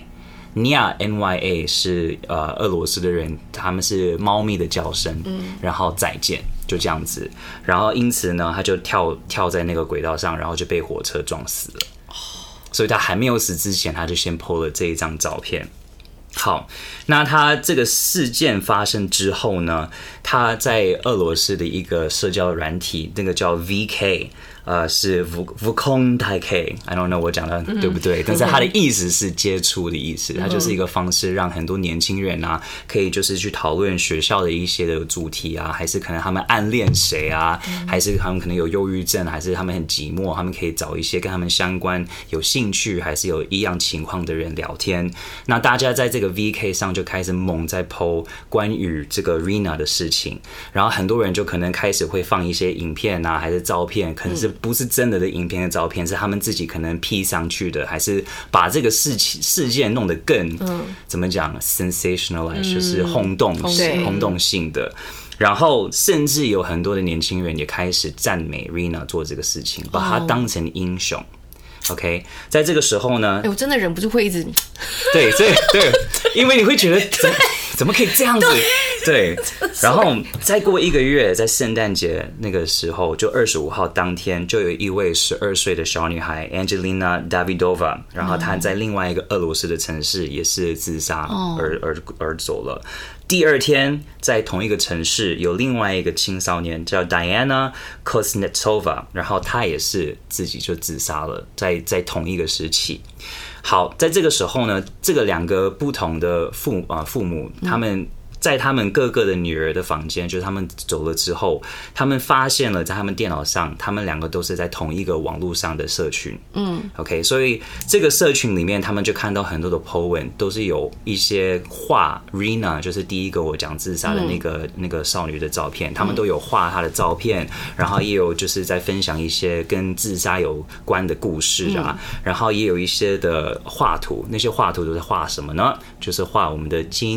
Bai。Nya N Y A 是呃俄罗斯的人，他们是猫咪的叫声，嗯，然后再见就这样子，然后因此呢，他就跳跳在那个轨道上，然后就被火车撞死了。所以他还没有死之前，他就先 po 了这一张照片。好，那他这个事件发生之后呢，他在俄罗斯的一个社交软体，那个叫 V K。呃，是 Vkontakte，I don't know 我讲的对不对？嗯、但是它的意思是接触的意思，它就是一个方式，让很多年轻人啊，可以就是去讨论学校的一些的主题啊，还是可能他们暗恋谁啊，嗯、还是他们可能有忧郁症，还是他们很寂寞，他们可以找一些跟他们相关、有兴趣还是有一样情况的人聊天。那大家在这个 V K 上就开始猛在 po 关于这个 Rina 的事情，然后很多人就可能开始会放一些影片啊，还是照片，可能是。不是真的的影片的照片，是他们自己可能 P 上去的，还是把这个事情事件弄得更、嗯、怎么讲 sensationalize，、嗯、就是轰动性、轰动性的。然后甚至有很多的年轻人也开始赞美 Rina 做这个事情，把她当成英雄。OK， 在这个时候呢， 欸、我真的忍不住会一直对对对，因为你会觉得怎么怎么可以这样子？对，然后再过一个月，在圣诞节那个时候，就二十五号当天，就有一位十二岁的小女孩 Angelina Davidova， 然后她在另外一个俄罗斯的城市也是自杀而而而走了。第二天，在同一个城市有另外一个青少年叫 Diana Kuznetsova， 然后她也是自己就自杀了，在在同一个时期。好，在这个时候呢，这个两个不同的父啊、呃、父母，他们。在他们各个的女儿的房间，就是他们走了之后，他们发现了在他们电脑上，他们两个都是在同一个网络上的社群。嗯 ，OK， 所以这个社群里面，他们就看到很多的 po 文，都是有一些画 Rina， 就是第一个我讲自杀的那个、嗯、那个少女的照片，他们都有画她的照片，然后也有就是在分享一些跟自杀有关的故事啊，嗯、然后也有一些的画图，那些画图都是画什么呢？就是画我们的金。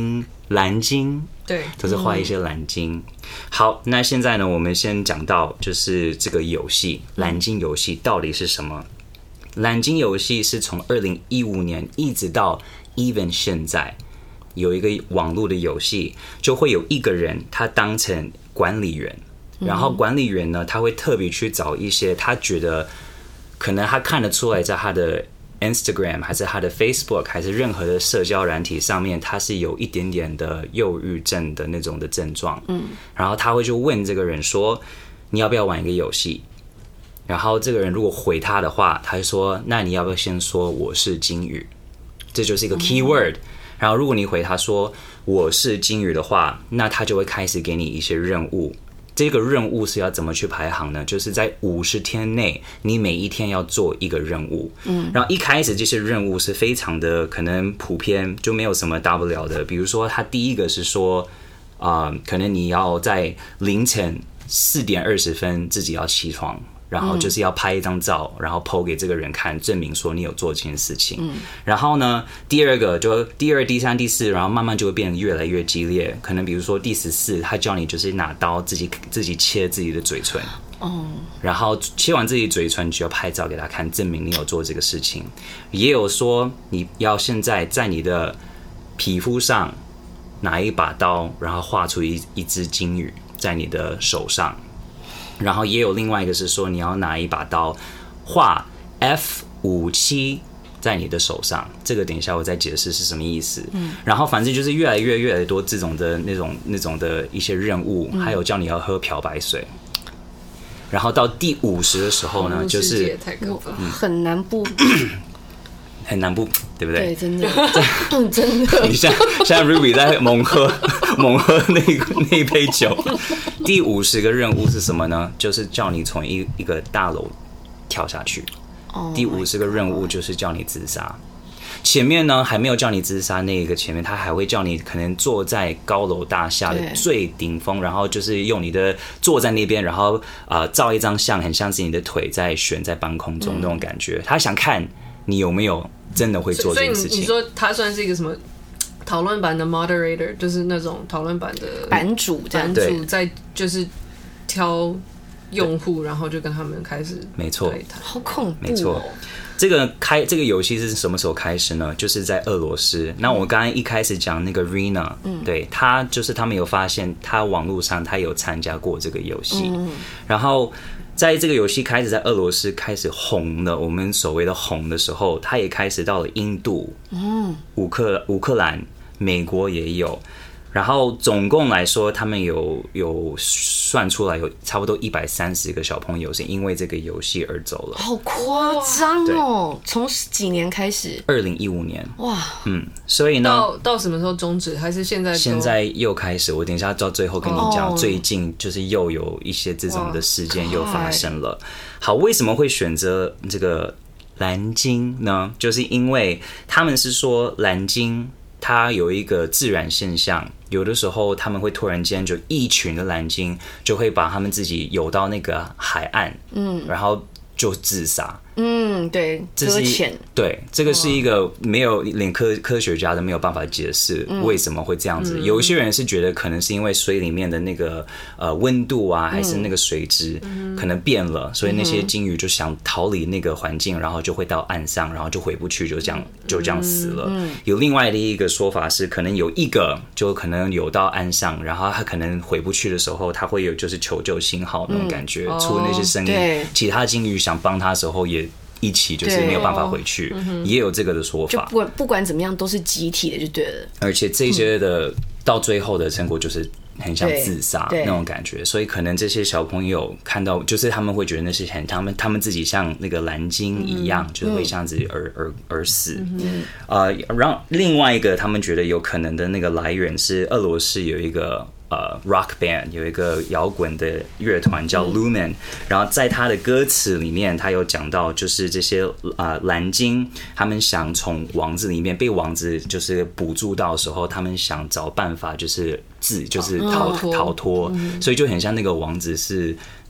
蓝鲸， 对， 都是画一些蓝鲸。好，那现在呢，我们先讲到就是这个游戏蓝鲸游戏到底是什么？蓝鲸游戏是从二零一五年一直到 even 现在，有一个网络的游戏，就会有一个人他当成管理员，然后管理员呢，他会特别去找一些他觉得可能他看得出来在他的 Instagram 还是他的 Facebook 还是任何的社交软体上面，他是有一点点的忧郁症的那种的症状。嗯，然后他会就问这个人说，你要不要玩一个游戏？然后这个人如果回他的话，他就说，那你要不要先说我是金鱼？这就是一个 keyword。然后如果你回他说我是金鱼的话，那他就会开始给你一些任务。这个任务是要怎么去排行呢？就是在五十天内，你每一天要做一个任务。嗯，然后一开始这些任务是非常的可能普遍，就没有什么大不了的。比如说，他第一个是说，啊、呃，可能你要在凌晨四点二十分自己要起床。然后就是要拍一张照，然后 po 给这个人看，证明说你有做这件事情。嗯、然后呢，第二个就第二、第三、第四，然后慢慢就会变得越来越激烈。可能比如说第十四，他叫你就是拿刀自己自己切自己的嘴唇。哦。然后切完自己嘴唇，就要拍照给他看，证明你有做这个事情。也有说你要现在在你的皮肤上拿一把刀，然后画出一一只金鱼在你的手上。然后也有另外一个是说，你要拿一把刀画 F 五七在你的手上，这个等一下我再解释是什么意思。嗯，然后反正就是越来越越来越多这种的那种那种的一些任务，还有叫你要喝漂白水。然后到第五十的时候呢，就是很难不很难不，对不对？ 对，真的，真的。 你像像 Ruby 在猛喝猛喝那那一杯酒。第五十个任务是什么呢？就是叫你从一一个大楼跳下去。Oh、第五十个任务就是叫你自杀。前面呢还没有叫你自杀，那个前面他还会叫你可能坐在高楼大厦的最顶峰，然后就是用你的坐在那边，然后啊、呃、照一张相，很像是你的腿在悬在半空中、嗯、那种感觉。他想看你有没有真的会做这件事情。 所以你说他算是一个什么讨论版的 moderator， 就是那种讨论版的版主， 版主在就是挑用户，然后就跟他们开始没错， 好恐怖、哦。 没错，这个开这个游戏是什么时候开始呢？就是在俄罗斯。那我刚刚一开始讲那个 Rina， 嗯，对，他就是他们有发现，他网络上他有参加过这个游戏，嗯、然后。在这个游戏开始在俄罗斯开始红了，我们所谓的红的时候，它也开始到了印度、嗯、乌克乌克兰、美国也有，然后总共来说，他们有有算出来有差不多一百三十个小朋友是因为这个游戏而走了， 好夸张哦！从几年开始？ 二零一五年。哇，嗯，所以呢， 到到什么时候终止？还是现在？ 现在又开始。我等一下到最后跟你讲，哦、最近就是又有一些这种的事件又发生了。好，为什么会选择这个蓝鲸呢？就是因为他们是说蓝鲸。它有一个自然现象，有的时候他们会突然间就一群的蓝鲸就会把他们自己游到那个海岸，嗯，然后就自杀。 嗯，对，搁浅。 对，这个是一个没有连科科学家都没有办法解释为什么会这样子。嗯、有一些人是觉得可能是因为水里面的那个呃温度啊，还是那个水质可能变了，嗯、所以那些鲸鱼就想逃离那个环境，然后就会到岸上，然后就回不去，就这样就这样死了。嗯、有另外的一个说法是，可能有一个就可能游到岸上，然后他可能回不去的时候，他会有就是求救信号那种感觉，嗯、出那些声音，哦、其他鲸鱼想帮他的时候也。一起就是没有办法回去，也有这个的说法。 就不管不管怎么样，都是集体的就对了。 而且这些的、嗯、到最后的成果就是很像自杀那种感觉，所以可能这些小朋友看到，就是他们会觉得那是很他们他们自己像那个蓝鲸一样，嗯、就是会这样子而而而死。嗯、呃，然后另外一个他们觉得有可能的那个来源是俄罗斯有一个。呃 ，rock band 有一个摇滚的乐团叫 Lumen，、嗯、然后在他的歌词里面，他有讲到，就是这些啊、呃、蓝鲸，他们想从网子里面被网子就是捕住到的时候，他们想找办法就是自就是逃、哦、逃脱，嗯、所以就很像那个网子是。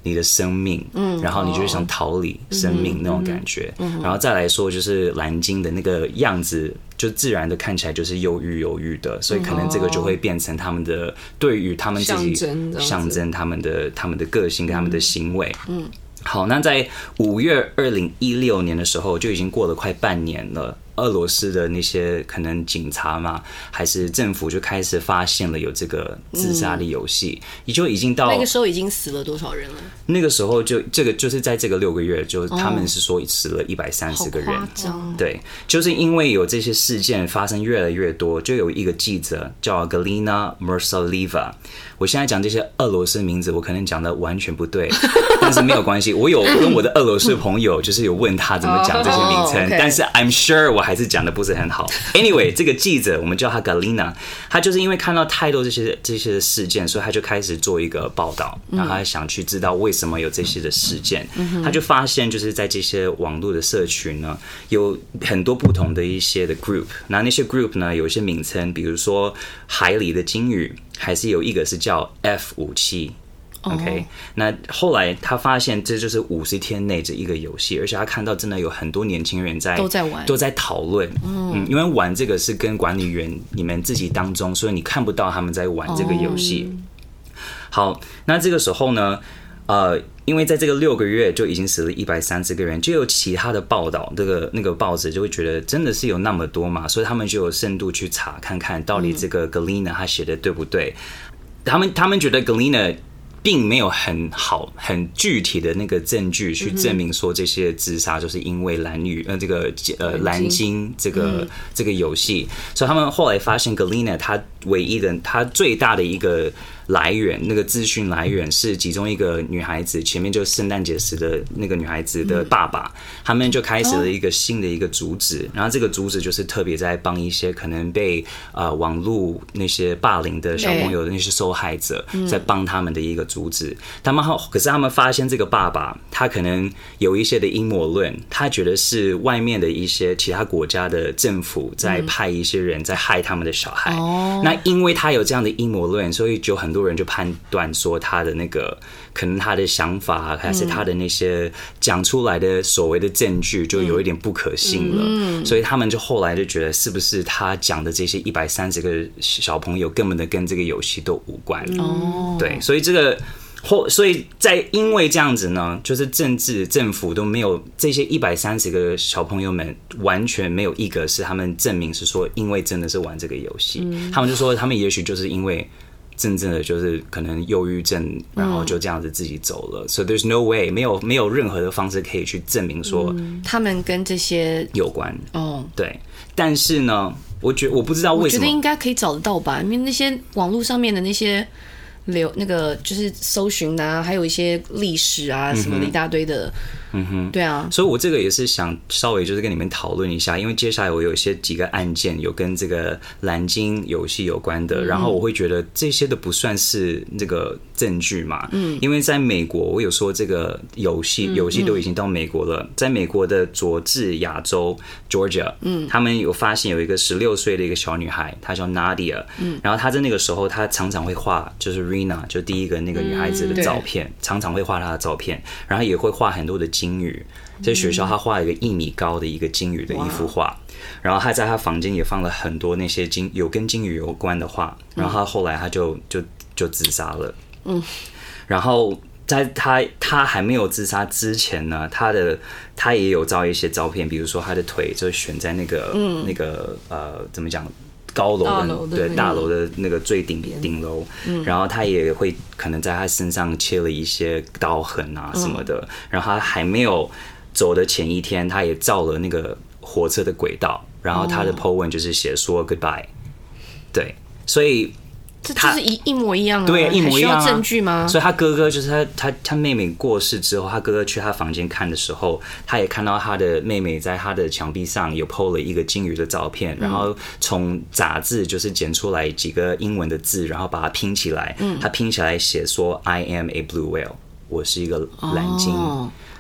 你的生命，嗯，然后你就想逃离生命那种感觉，嗯，然后再来说就是蓝鲸的那个样子。就自然的看起来就是忧郁忧郁的，所以可能这个就会变成他们的对于他们自己象征他们的他们的个性跟他们的行为。嗯，好，那在五月二零一六年的时候，就已经过了快半年了。俄罗斯的那些可能警察嘛，还是政府就开始发现了有这个自杀的游戏，也、嗯、就已经到那个时候已经死了多少人了？ 那个时候就这个就是在这个六个月，就他们是说死了一百三十个人。 好夸张！ 对，就是因为有这些事件发生越来越多，就有一个记者叫 Galina Mursaleva。我现在讲这些俄罗斯名字，我可能讲的完全不对，但是没有关系。我有跟我的俄罗斯朋友，就是有问他怎么讲这些名称， oh, okay. 但是 I'm sure 我还是讲的不是很好。Anyway， 这个记者我们叫他 Galina， 他就是因为看到太多这些这些事件，所以他就开始做一个报道，然后他想去知道为什么有这些的事件。嗯、他就发现就是在这些网络的社群呢，有很多不同的一些的 group， 那那些 group 呢有一些名称，比如说海里的鲸鱼。还是有一个是叫 F 五七 OK， 那后来他发现这就是五十天内这一个游戏，而且他看到真的有很多年轻人在都在玩， 都在讨论，嗯, 嗯，因为玩这个是跟管理员你们自己当中，所以你看不到他们在玩这个游戏。好，那这个时候呢，呃，因为在这个六个月就已经死了一百三十个人，就有其他的报道，这个那个报纸就会觉得真的是有那么多嘛，所以他们就有深度去查看看到底这个 Galina 他写的对不对。他们他们觉得 Galina 并没有很好很具体的那个证据去证明说这些自杀就是因为蓝鱼呃这个呃蓝鲸这个、嗯、这个游戏，所以他们后来发现 Galina 他唯一的他最大的一个来源，那个资讯来源是其中一个女孩子，前面就是圣诞节时的那个女孩子的爸爸，嗯、他们就开始了一个新的一个组织，然后这个组织就是特别在帮一些可能被呃网络那些霸凌的小朋友的那些受害者，在帮他们的一个组织。他们可是他们发现这个爸爸他可能有一些的阴谋论，他觉得是外面的一些其他国家的政府在派一些人在害他们的小孩。嗯、那因为他有这样的阴谋论，所以就很多。很多人就判断说他的那个可能他的想法还是他的那些讲出来的所谓的证据就有一点不可信了，嗯、所以他们就后来就觉得是不是他讲的这些一百三十个小朋友根本的跟这个游戏都无关。嗯、对，所以这个后所以在因为这样子呢，就是政治政府都没有这些一百三十个小朋友们完全没有一个是他们证明是说因为真的是玩这个游戏，嗯、他们就说他们也许就是因为真正的就是可能忧郁症，然后就这样子自己走了。嗯、So there's no way， 没有没有任何的方式可以去证明说、嗯、 他们跟这些有关。 哦， 对。但是呢，我觉得我不知道为什么， 我觉得应该可以找得到吧，因为那些网络上面的那些流那个就是搜寻啊，还有一些历史啊什么的一大堆的。嗯哼，对啊， 所以我这个也是想稍微就是跟你们讨论一下，因为接下来我有一些几个案件有跟这个蓝鲸游戏有关的，嗯、然后我会觉得这些都不算是这个证据嘛，嗯，因为在美国我有说这个游戏游戏都已经到美国了，在美国的佐治亚州 Georgia， 嗯，他们有发现有一个十六岁的一个小女孩，她叫 Nadia， 嗯，然后她在那个时候她常常会画就是 Rina 就第一个那个女孩子的照片，嗯、常常会画她的照片，然后也会画很多的鲸鱼，在学校他画了一个一米高的一个鲸鱼的一幅画，然后他在他房间也放了很多那些鲸有跟鲸鱼有关的画，然后他后来他就就就自杀了。嗯，然后在他他还没有自杀之前呢，他的他也有照一些照片，比如说他的腿就悬在那个、嗯、那个呃怎么讲？高楼的对大楼的那个最顶顶楼，嗯、然后他也会可能在他身上切了一些刀痕啊什么的，嗯、然后他还没有走的前一天，他也照了那个火车的轨道，然后他的 po 文就是写说 goodbye， 对，所以。 这就是一一模一样啊， 对，一模一样啊。 还需要证据吗？ 所以他哥哥就是他他他妹妹过世之后，他哥哥去他房间看的时候，他也看到他的妹妹在他的墙壁上有 po 了一个鲸鱼的照片，嗯、然后从杂志就是剪出来几个英文的字，然后把它拼起来，嗯、他拼起来写说 I am a blue whale， 我是一个蓝鲸。哦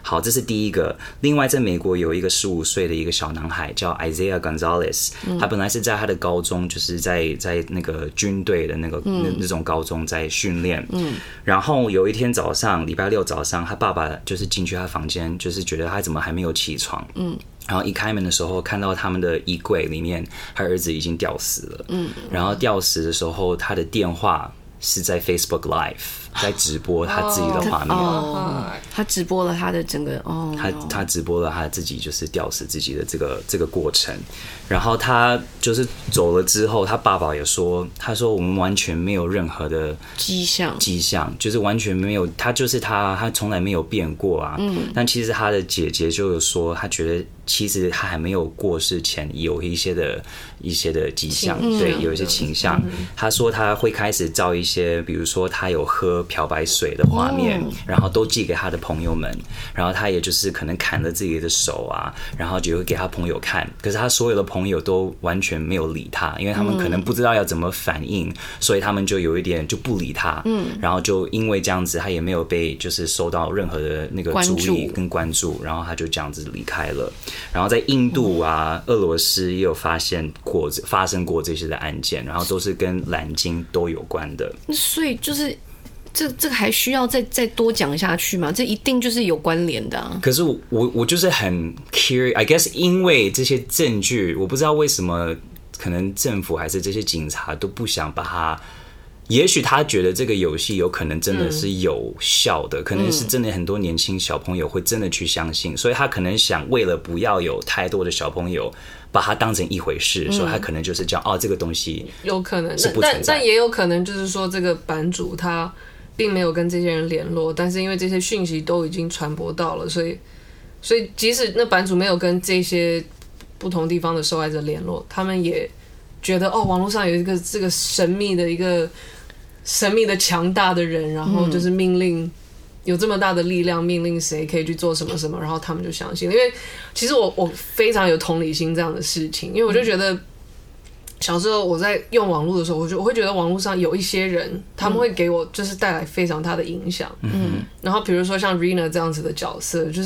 好，这是第一个。另外，在美国有一个十五岁的一个小男孩叫 Isaiah Gonzalez，、嗯、他本来是在他的高中，就是在在那个军队的那个、嗯、那, 那种高中在训练。嗯，然后有一天早上，礼拜六早上，他爸爸就是进去他房间，就是觉得他怎么还没有起床。嗯。然后一开门的时候，看到他们的衣柜里面，他儿子已经吊死了。嗯，然后吊死的时候，他的电话是在 Facebook Live 在直播他自己的画面。 哦，他直播了他的整个哦， 他他直播了他自己就是吊死自己的这个这个过程。然后他就是走了之后，他爸爸也说，他说我们完全没有任何的迹象， 迹象就是完全没有，他就是他，他从来没有变过啊。嗯，但其实他的姐姐就有说，他觉得其实他还没有过世前有一些的一些的迹象，对，有一些倾向。嗯、他说他会开始照一些，比如说他有喝漂白水的画面，哦、然后都寄给他的朋友们，然后他也就是可能砍了自己的手啊，然后就会给他朋友看。可是他所有的朋友都完全没有理他，因为他们可能不知道要怎么反应，嗯、所以他们就有一点就不理他。嗯，然后就因为这样子，他也没有被就是受到任何的那个注意跟关注，然后他就这样子离开了。然后在印度啊、俄罗斯也有发现过发生过这些的案件，然后都是跟蓝鲸都有关的。 所以就是这这个还需要再再多讲下去吗？这一定就是有关联的啊。 可是我我就是很 curious， I guess 因为这些证据，我不知道为什么，可能政府还是这些警察都不想把它。也许他觉得这个游戏有可能真的是有效的，嗯、可能是真的很多年轻小朋友会真的去相信，所以他可能想为了不要有太多的小朋友把它当成一回事，嗯、所以他可能就是讲哦，这个东西有可能是不存在， 但但也有可能就是说这个版主他并没有跟这些人联络，但是因为这些讯息都已经传播到了，所以所以即使那版主没有跟这些不同地方的受害者联络，他们也觉得哦，网络上有一个这个神秘的一个。神秘的强大的人，然后就是命令有这么大的力量，命令谁可以去做什么什么，然后他们就相信了。因为其实我我非常有同理心这样的事情，因为我就觉得小时候我在用网络的时候，我就我会觉得网络上有一些人，他们会给我就是带来非常大的影响。嗯，然后比如说像 Rina 这样子的角色，就是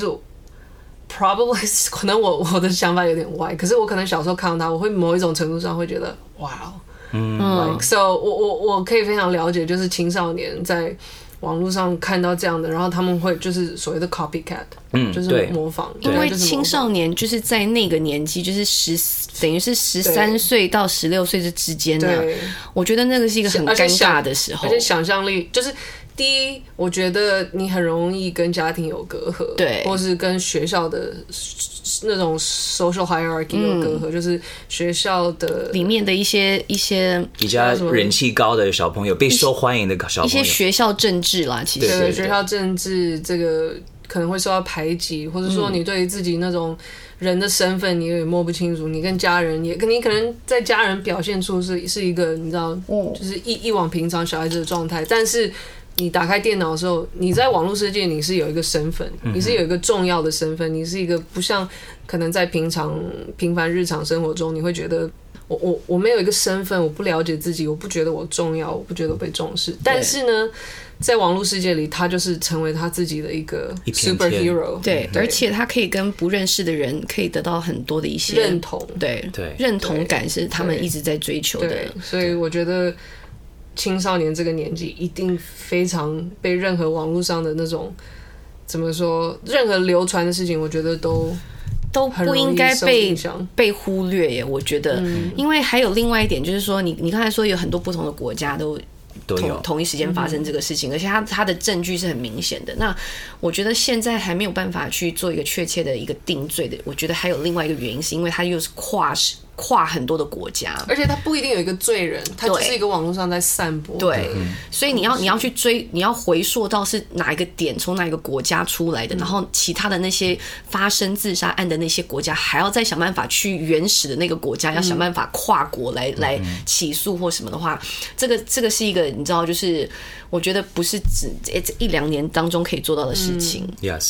probably 可能我我的想法有点歪，可是我可能小时候看到他，我会某一种程度上会觉得哇哦。嗯 like, ，so 我我我可以非常了解，就是青少年在网络上看到这样的，然后他们会就是所谓的 copycat， 嗯，就是模仿， 因为青少年就是在那个年纪，就是十等于是十三岁到十六岁这之间呢、啊，我觉得那个是一个很尴尬的时候， 而且想象力就是。第一，我觉得你很容易跟家庭有隔阂， 对， 或是跟学校的那种 social hierarchy 有隔阂，嗯、就是学校的里面的一些一些比较人气高的小朋友，被受欢迎的小朋友， 一些学校政治啦，其实对, 对, 对学校政治这个可能会受到排挤，或者说你对于自己那种人的身份你也摸不清楚，你跟家人也，你可能在家人表现出是是一个你知道，就是一一往平常小孩子的状态，但是。你打开电脑的时候，你在网络世界你是有一个身份，你是有一个重要的身份，你是一个不像可能在平常平凡日常生活中，你会觉得我我我没有一个身份，我不了解自己，我不觉得我重要，我不觉得我被重视。但是呢，在网络世界里，他就是成为他自己的一个 superhero， 对，而且他可以跟不认识的人可以得到很多的一些认同， 对对，认同感是他们一直在追求的。 对，所以我觉得。青少年这个年纪一定非常被任何网络上的那种怎么说，任何流传的事情，我觉得都都不应该被被忽略耶。我觉得，嗯、因为还有另外一点，就是说你，你你刚才说有很多不同的国家都。同, 同一时间发生这个事情，嗯、而且它它的证据是很明显的。那我觉得现在还没有办法去做一个确切的一个定罪的。我觉得还有另外一个原因，是因为它又是跨跨很多的国家， 而且它不一定有一个罪人，它只是一个网络上在散播。 对，嗯、所以你要你要去追，你要回溯到是哪一个点，从哪一个国家出来的，嗯、然后其他的那些发生自杀案的那些国家，还要再想办法去原始的那个国家，嗯、要想办法跨国来、嗯、来起诉或什么的话，这个这个是一个。你知道，就是我觉得不是只一两年当中可以做到的事情。 嗯、yes，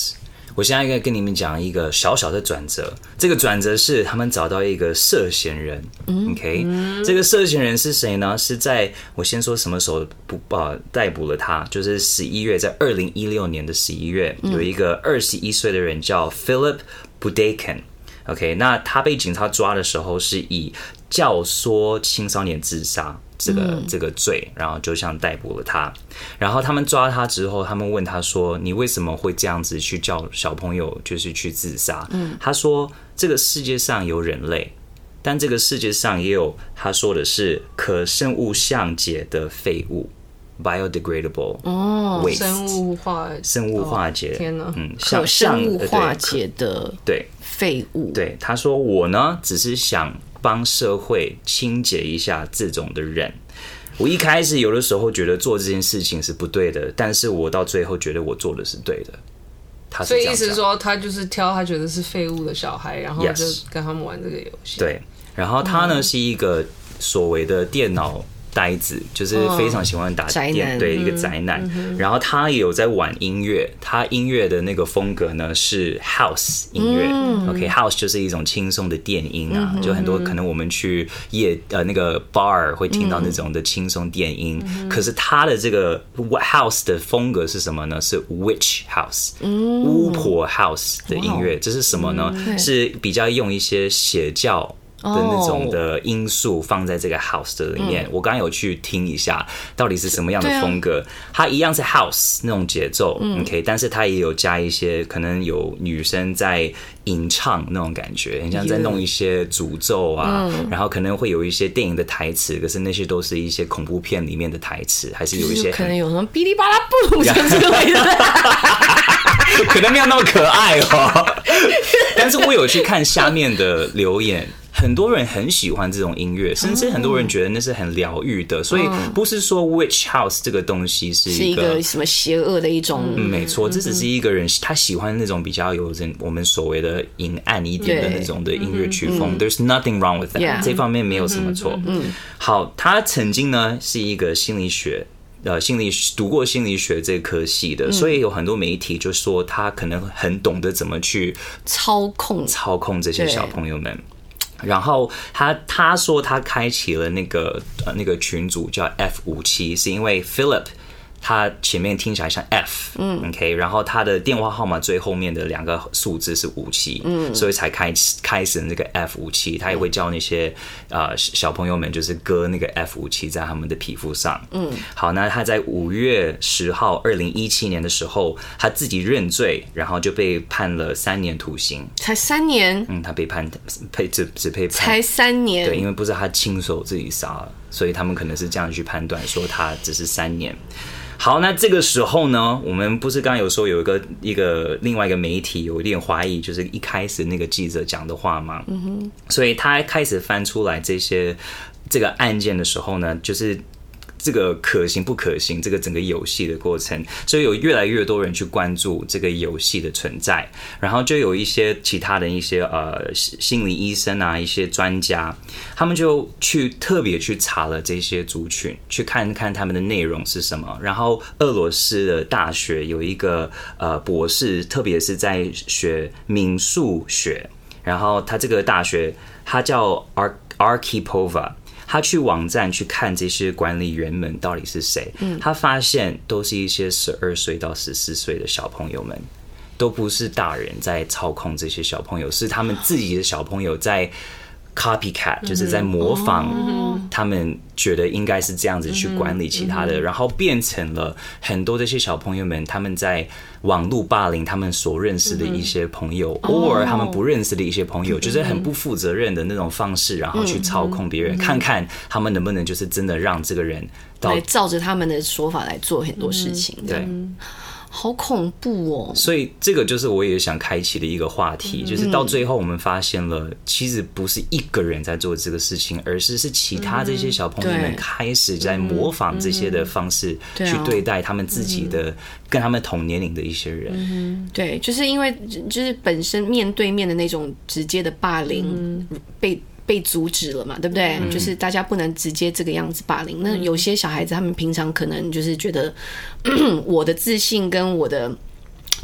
我现在该跟你们讲一个小小的转折，这个转折是他们找到一个涉嫌人、嗯、，OK，、嗯、这个涉嫌人是谁呢？是在我先说什么时候不呃逮捕了他，就是十一月，在二零一六年的十一月，嗯、有一个二十一岁的人叫 Philip Budeikin，OK，、okay, 那他被警察抓的时候是以教唆青少年自杀。这个这个罪，然后就像逮捕了他，然后他们抓他之后，他们问他说：“你为什么会这样子去叫小朋友就是去自杀？”嗯、他说：“这个世界上有人类，但这个世界上也有他说的是可生物降解的废物 ，biodegradable 哦 waste， 生物化生物化解， 哦、天哪， 嗯， 可生物化解的对废物。 对，他说我呢只是想。”帮社会清洁一下这种的人，我一开始有的时候觉得做这件事情是不对的，但是我到最后觉得我做的是对的。他是这样讲， 所以意思是说，他就是挑他觉得是废物的小孩，然后就跟他们玩这个游戏。 对，然后他呢、嗯、是一个所谓的电脑呆子，就是非常喜欢打电，对、嗯、一个宅男、嗯。然后他也有在玩音乐，他音乐的那个风格呢是 house 音乐、嗯、，OK，house、okay, 就是一种轻松的电音啊、嗯，就很多可能我们去夜呃那个 bar 会听到那种的轻松电音、嗯。可是他的这个 house 的风格是什么呢？是 witch house，、嗯、巫婆 house 的音乐，这是什么呢、嗯？是比较用一些邪教。的那种的因素放在这个 house 的里面，嗯、我刚刚有去听一下，到底是什么样的风格？啊、它一样是 house 那种节奏、嗯、，OK， 但是它也有加一些可能有女生在吟唱那种感觉，很像在弄一些诅咒啊、嗯，然后可能会有一些电影的台词，可是那些都是一些恐怖片里面的台词，还是有一些、就是、 可能有什么哔哩吧啦布鲁之类的。 可能没有那么可爱哦，但是我有去看下面的留言，很多人很喜欢这种音乐，甚至很多人觉得那是很疗愈的，所以不是说 witch house 这个东西是一个, 是一个什么邪恶的一种， 嗯，没错，这只是一个人他喜欢那种比较有人我们所谓的阴暗一点的那种的音乐曲风 ，There's nothing wrong with that，、yeah. 这方面没有什么错。嗯，好，他曾经呢是一个心理学。呃，心理读过心理学这科系的、嗯，所以有很多媒体就说他可能很懂得怎么去操控操控这些小朋友们。然后他他说他开启了那个呃那个群组叫 F 五七，是因为 Philip。他前面听起来像 F， 嗯 ，OK， 然后他的电话号码最后面的两个数字是五七，嗯，所以才开开始那个 F 五七，他也会教那些呃小朋友们就是割那个 F 五七在他们的皮肤上，嗯，好，那他在五月十号，二零一七年的时候，他自己认罪，然后就被判了三年徒刑， 才三年， 嗯，他被判被只只被判才三年， 对，因为不是他亲手自己杀了，所以他们可能是这样去判断，说他只是三年。好，那这个时候呢，我们不是刚刚有说有一个一个另外一个媒体有一点怀疑，就是一开始那个记者讲的话嘛，嗯哼，所以他开始翻出来这些这个案件的时候呢，就是这个可行不可行，这个整个游戏的过程，所以有越来越多人去关注这个游戏的存在，然后就有一些其他的一些呃心理医生啊，一些专家，他们就去特别去查了这些族群，去看看他们的内容是什么。然后俄罗斯的大学有一个呃博士，特别是在学民宿学，然后他这个大学他叫 Arkhipova。他去网站去看这些管理员们到底是谁，他发现都是一些十二岁到十四岁的小朋友们，都不是大人在操控这些小朋友，是他们自己的小朋友在 copycat， 就是在模仿他们觉得应该是这样子去管理其他的，然后变成了很多这些小朋友们他们在网络霸凌他们所认识的一些朋友，或者他们不认识的一些朋友，就是很不负责任的那种方式，然后去操控别人，看看他们能不能就是真的让这个人来照着他们的说法来做很多事情。对。好恐怖哦！ 所以这个就是我也想开启的一个话题，就是到最后我们发现了，其实不是一个人在做这个事情，而是是其他这些小朋友们开始在模仿这些的方式去对待他们自己的跟他们同年龄的一些人。 对，就是因为就是本身面对面的那种直接的霸凌被。被阻止了嘛，对不对？嗯、就是大家不能直接这个样子霸凌。那有些小孩子他们平常可能就是觉得我的自信跟我的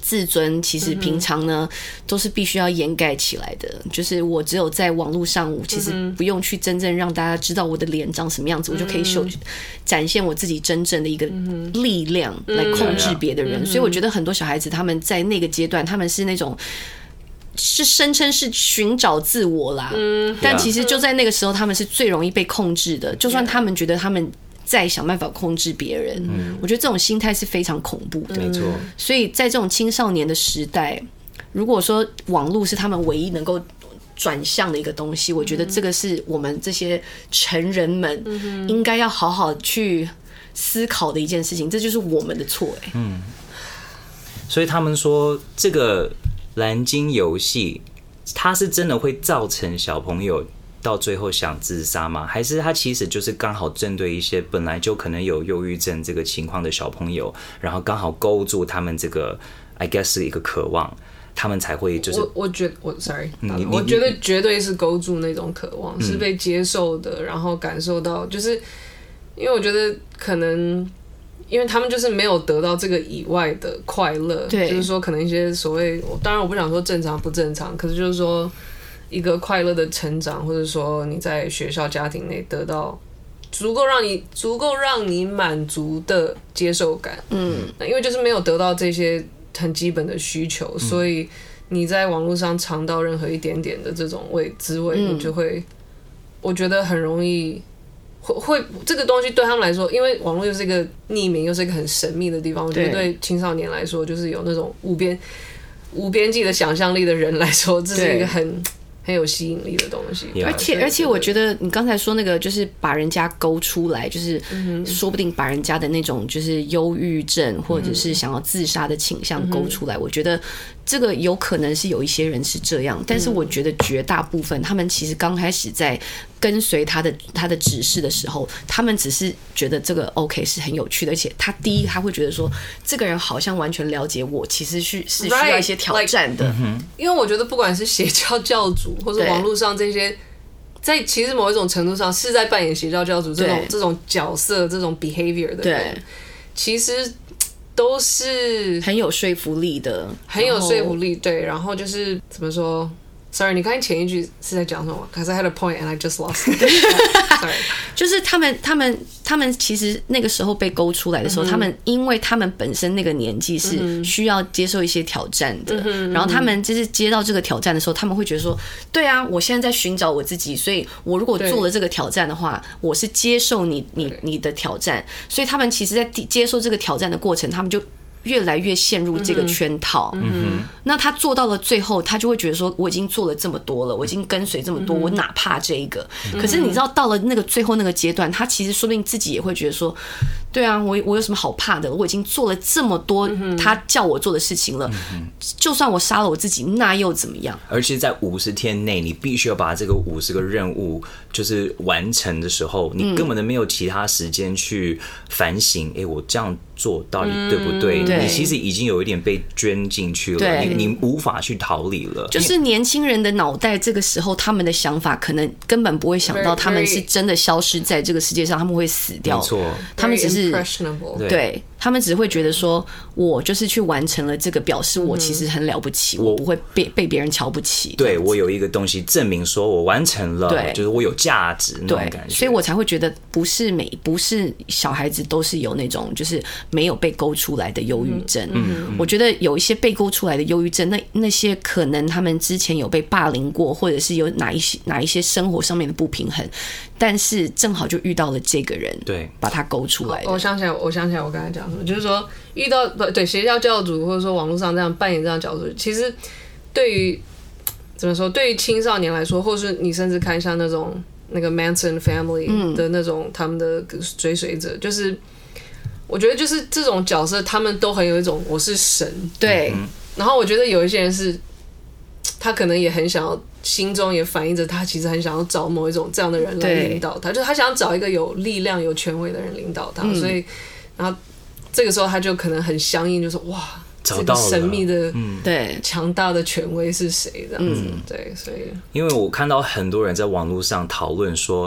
自尊其实平常呢、嗯、都是必须要掩盖起来的，就是我只有在网络上，我其实不用去真正让大家知道我的脸长什么样子，嗯、我就可以秀展现我自己真正的一个力量来控制别的人。嗯、所以我觉得很多小孩子他们在那个阶段，他们是那种。是声称是寻找自我啦，嗯、但其实就在那个时候，他们是最容易被控制的。就算他们觉得他们在想办法控制别人，嗯、我觉得这种心态是非常恐怖的。 没错。 所以在这种青少年的时代，如果说网络是他们唯一能够转向的一个东西，我觉得这个是我们这些成人们应该要好好去思考的一件事情。这就是我们的错、欸， 嗯。所以他们说这个。蓝鲸游戏，它是真的会造成小朋友到最后想自杀吗？还是它其实就是刚好针对一些本来就可能有忧郁症这个情况的小朋友，然后刚好勾住他们这个 I guess 是一个渴望，他们才会就是。 我我觉得我 sorry，、嗯、我觉得绝对是勾住那种渴望，嗯、是被接受的，然后感受到，就是因为我觉得可能。因为他们就是没有得到这个以外的快乐，就是说可能一些所谓，当然我不想说正常不正常，可是就是说一个快乐的成长，或者说你在学校家庭内得到足够让你足够让你满足的接受感，嗯，因为就是没有得到这些很基本的需求，嗯、所以你在网络上尝到任何一点点的这种味滋味，嗯、你就会，我觉得很容易。会这个东西对他们来说，因为网络又是一个匿名，又是一个很神秘的地方。我觉得对青少年来说，就是有那种无边无边际的想象力的人来说，这是一个很很有吸引力的东西。 而且而且，我觉得你刚才说那个，就是把人家勾出来，就是说不定把人家的那种就是忧郁症或者是想要自杀的倾向勾出来。我觉得这个有可能是有一些人是这样，但是我觉得绝大部分他们其实刚开始在跟随他的他的指示的时候，他们只是觉得这个 OK 是很有趣的，而且他第一他会觉得说这个人好像完全了解我，其实是是需要一些挑战的。 Right, like, 因为我觉得不管是邪教教主或者网络上这些，在其实某一种程度上是在扮演邪教教主这种这种角色、这种 behavior 的人，其实都是很有说服力的， 很有说服力。对，然后就是怎么说 ？Sorry， 你刚才前一句是在讲什么 ？Cause I had a point and I just lost it. Sorry， 就是他们，他们，他们其实那个时候被勾出来的时候，嗯、他们因为他们本身那个年纪是需要接受一些挑战的，嗯、然后他们就是接到这个挑战的时候，他们会觉得说，对啊，我现在在寻找我自己，所以我如果做了这个挑战的话，我是接受你你你的挑战，所以他们其实在接受这个挑战的过程，他们就。越来越陷入这个圈套，嗯、那他做到了最后，他就会觉得说，我已经做了这么多了，我已经跟随这么多，嗯、我哪怕这一个。嗯、可是你知道，到了那个最后那个阶段，他其实说不定自己也会觉得说，对啊，我我有什么好怕的？我已经做了这么多他叫我做的事情了，嗯、就算我杀了我自己，那又怎么样？ 而且在五十天内，你必须要把这个五十个任务就是完成的时候，你根本都没有其他时间去反省。哎、嗯，我这样做到底对不对？嗯、你其实已经有一点被捐进去了，你你无法去逃离了。 就是年轻人的脑袋，这个时候他们的想法可能根本不会想到，他们是真的消失在这个世界上，他们会死掉。 没错， 他们只是对。 对他们只会觉得说，我就是去完成了这个，表示我其实很了不起，嗯、我不会被被别人瞧不起。 对，我有一个东西证明说我完成了，对，就是我有价值那种感觉。 所以我才会觉得，不是每不是小孩子都是有那种就是没有被勾出来的忧郁症。嗯，我觉得有一些被勾出来的忧郁症，那那些可能他们之前有被霸凌过，或者是有哪一些哪一些生活上面的不平衡，但是正好就遇到了这个人，对，把他勾出来的。 我想起来，我想起来，我刚才讲什么，就是说遇到对邪教教主，或者说网络上这样扮演这样的角色，其实对于怎么说，对于青少年来说，或是你甚至看像那种那个 Manson Family 的那种、嗯、他们的追随者，就是我觉得就是这种角色，他们都很有一种我是神， 对。 然后我觉得有一些人是，他可能也很想要，心中也反映着他其实很想要找某一种这样的人来领导他，就是他想要找一个有力量、有权威的人领导他，嗯、所以然后这个时候他就可能很相应，就说哇。 找到了这个神秘的、 对强大的权威是谁？这样子，嗯、对，所以因为我看到很多人在网络上讨论说，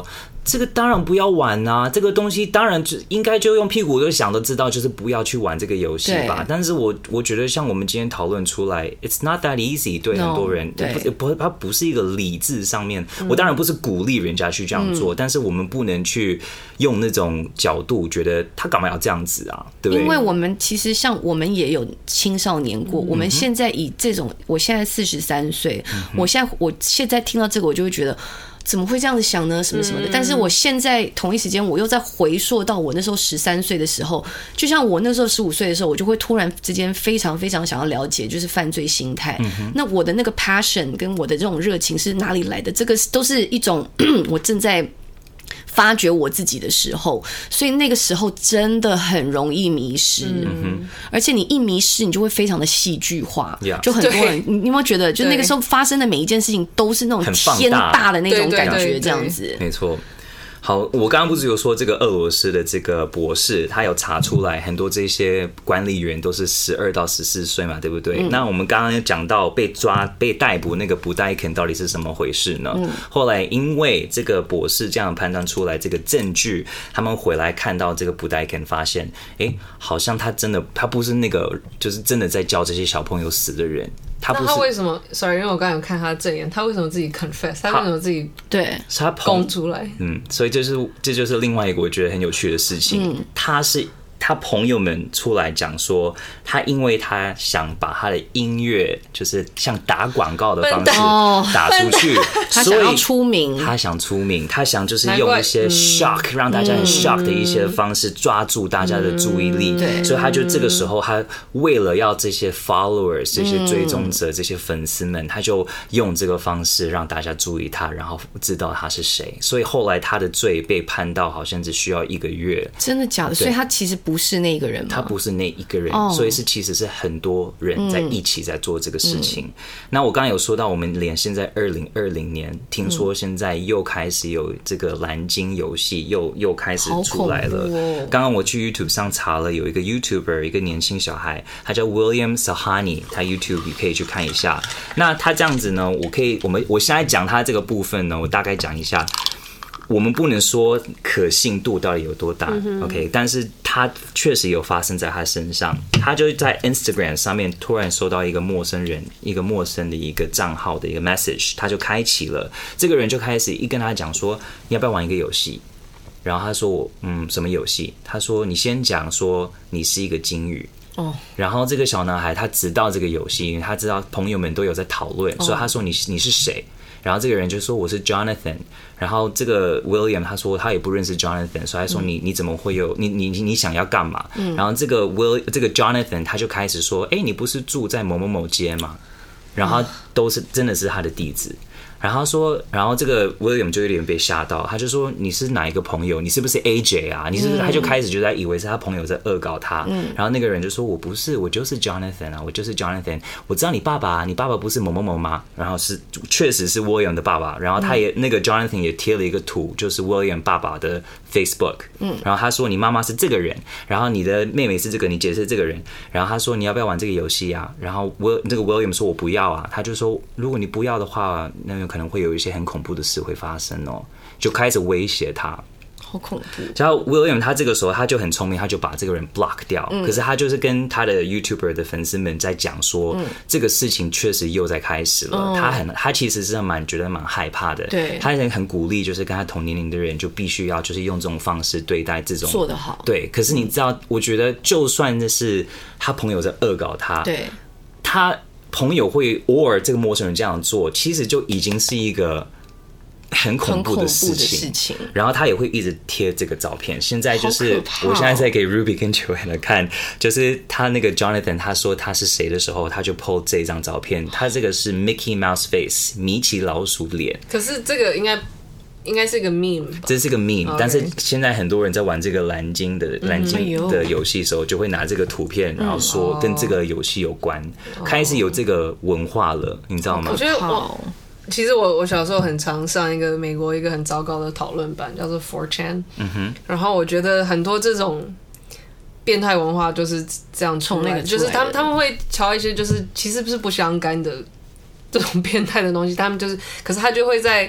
这个当然不要玩啊，这个东西当然就应该就用屁股就想都知道，就是不要去玩这个游戏吧。但是我我觉得像我们今天讨论出来 ，it's not that easy， 对很多人， no, 不不，它不是一个理智上面。嗯、我当然不是鼓励人家去这样做，嗯、但是我们不能去用那种角度觉得他干嘛要这样子啊，对不对？ 因为我们其实像我们也有青少年过，嗯、我们现在以这种，我现在四十三岁，嗯、我现在我现在听到这个，我就会觉得。怎么会这样子想呢？什么什么的。但是我现在同一时间，我又在回溯到我那时候十三岁的时候，就像我那时候十五岁的时候，我就会突然之间非常非常想要了解，就是犯罪心态。嗯、那我的那个 passion 跟我的这种热情是哪里来的？这个都是一种我正在发掘我自己的时候，所以那个时候真的很容易迷失，嗯、而且你一迷失，你就会非常的戏剧化， yeah. 就很多人，你有没有觉得，就那个时候发生的每一件事情都是那种天大的那种感觉，这样子， 没错。好，我刚刚不是有说这个俄罗斯的这个博士，他有查出来很多这些管理员都是十二到十四岁嘛，对不对？嗯、那我们刚刚有讲到被抓、被逮捕那个布代肯到底是什么回事呢？嗯、后来因为这个博士这样判断出来这个证据，他们回来看到这个布代肯，发现，哎，好像他真的他不是那个就是真的在教这些小朋友死的人。他不是那他为什么 ？Sorry， 因为我刚才有看他的证言，他为什么自己 confess？ 他为什么自己对他供出来？ 嗯，所以这是这就是另外一个我觉得很有趣的事情。嗯、他是他朋友们出来讲说，他因为他想把他的音乐就是像打广告的方式打出去， 他想要出名， 他想出名，他想就是用一些 shock、嗯、让大家很 shock 的一些方式抓住大家的注意力，嗯、所以他就这个时候他为了要这些 followers 这些追踪者、嗯、这些粉丝们，他就用这个方式让大家注意他，然后知道他是谁。所以后来他的罪被判到好像只需要一个月。 真的假的？所以他其实不是那个人吗？ 他不是那一个人， oh. 所以是其实是很多人在一起在做这个事情。嗯、那我刚刚有说到，我们连现在二零二零年，听说现在又开始有这个蓝鲸游戏，又又开始出来了。哦、刚刚我去 YouTube 上查了，有一个 YouTuber， 一个年轻小孩，他叫 William Sahani， 他 YouTube 你可以去看一下。那他这样子呢，我可以，我们我现在讲他这个部分呢，我大概讲一下。我们不能说可信度到底有多大、嗯、，OK， 但是他确实有发生在他身上。他就在 Instagram 上面突然收到一个陌生人、一个陌生的一个账号的一个 message， 他就开启了。这个人就开始一跟他讲说，你要不要玩一个游戏？然后他说我嗯什么游戏？他说你先讲说你是一个鲸鱼。Oh. 然后这个小男孩他知道这个游戏，因为他知道朋友们都有在讨论， oh. 所以他说你你是谁？然后这个人就说我是 Jonathan， 然后这个 William 他说他也不认识 Jonathan， 所以他说你你怎么会有你你你想要干嘛？嗯、然后这个 Will 这个 Jonathan 他就开始说，哎，你不是住在某某某街吗？然后都是真的是他的地址。然后说，然后这个 William 就有点被吓到，他就说你是哪一个朋友？你是不是 A J 啊？你是不是？他就开始就在以为是他朋友在恶搞他。嗯、然后那个人就说我不是，我就是 Jonathan 啊，我就是 Jonathan。我知道你爸爸，你爸爸不是某某某吗？然后是确实是 William 的爸爸。然后他也、嗯、那个 Jonathan 也贴了一个图，就是 William 爸爸的 Facebook。嗯。然后他说你妈妈是这个人，然后你的妹妹是这个，你姐是这个人。然后他说你要不要玩这个游戏啊？然后 Will 这个 William 说我不要啊。他就说如果你不要的话，那可能会有一些很恐怖的事会发生哦，就开始威胁他。 好恐怖！ 然后 William 他这个时候他就很聪明，他就把这个人 block 掉。嗯、可是他就是跟他的 YouTuber 的粉丝们在讲说，嗯、这个事情确实又在开始了。哦、他很他其实是蛮觉得蛮害怕的。 对， 他很很鼓励，就是跟他同年龄的人就必须要就是用这种方式对待这种做得好。 对，可是你知道，我觉得就算是他朋友在恶搞他， 对， 他朋友会偶尔这个陌生人这样做，其实就已经是一个。很恐怖的事 情, 事情， 然后他也会一直贴这个照片。现在就是我现在在给 Ruby 跟 Joanna 看，就是他那个 Jonathan 他说他是谁的时候，他就 po 这张照片。他这个是 Mickey Mouse Face 米奇老鼠脸。 可是这个应该应该是一个 meme， 这是个 meme， 但是现在很多人在玩这个蓝鲸的蓝鲸的游戏的时候，就会拿这个图片，然后说跟这个游戏有关，开始有这个文化了，你知道吗？ 我觉得我。其实我我小时候很常上一个美国一个很糟糕的讨论版，叫做 four chan。嗯哼。然后我觉得很多这种变态文化就是这样出来的，就是他们他们会瞧一些就是其实不是不相干的这种变态的东西，他们就是，可是他就会在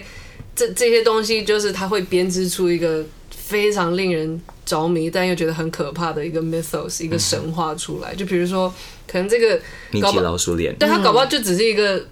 这这些东西就是他会编织出一个非常令人着迷，但又觉得很可怕的一个 mythos， 一个神话出来。就比如说，可能这个米奇老鼠脸， 对他搞不好就只是一个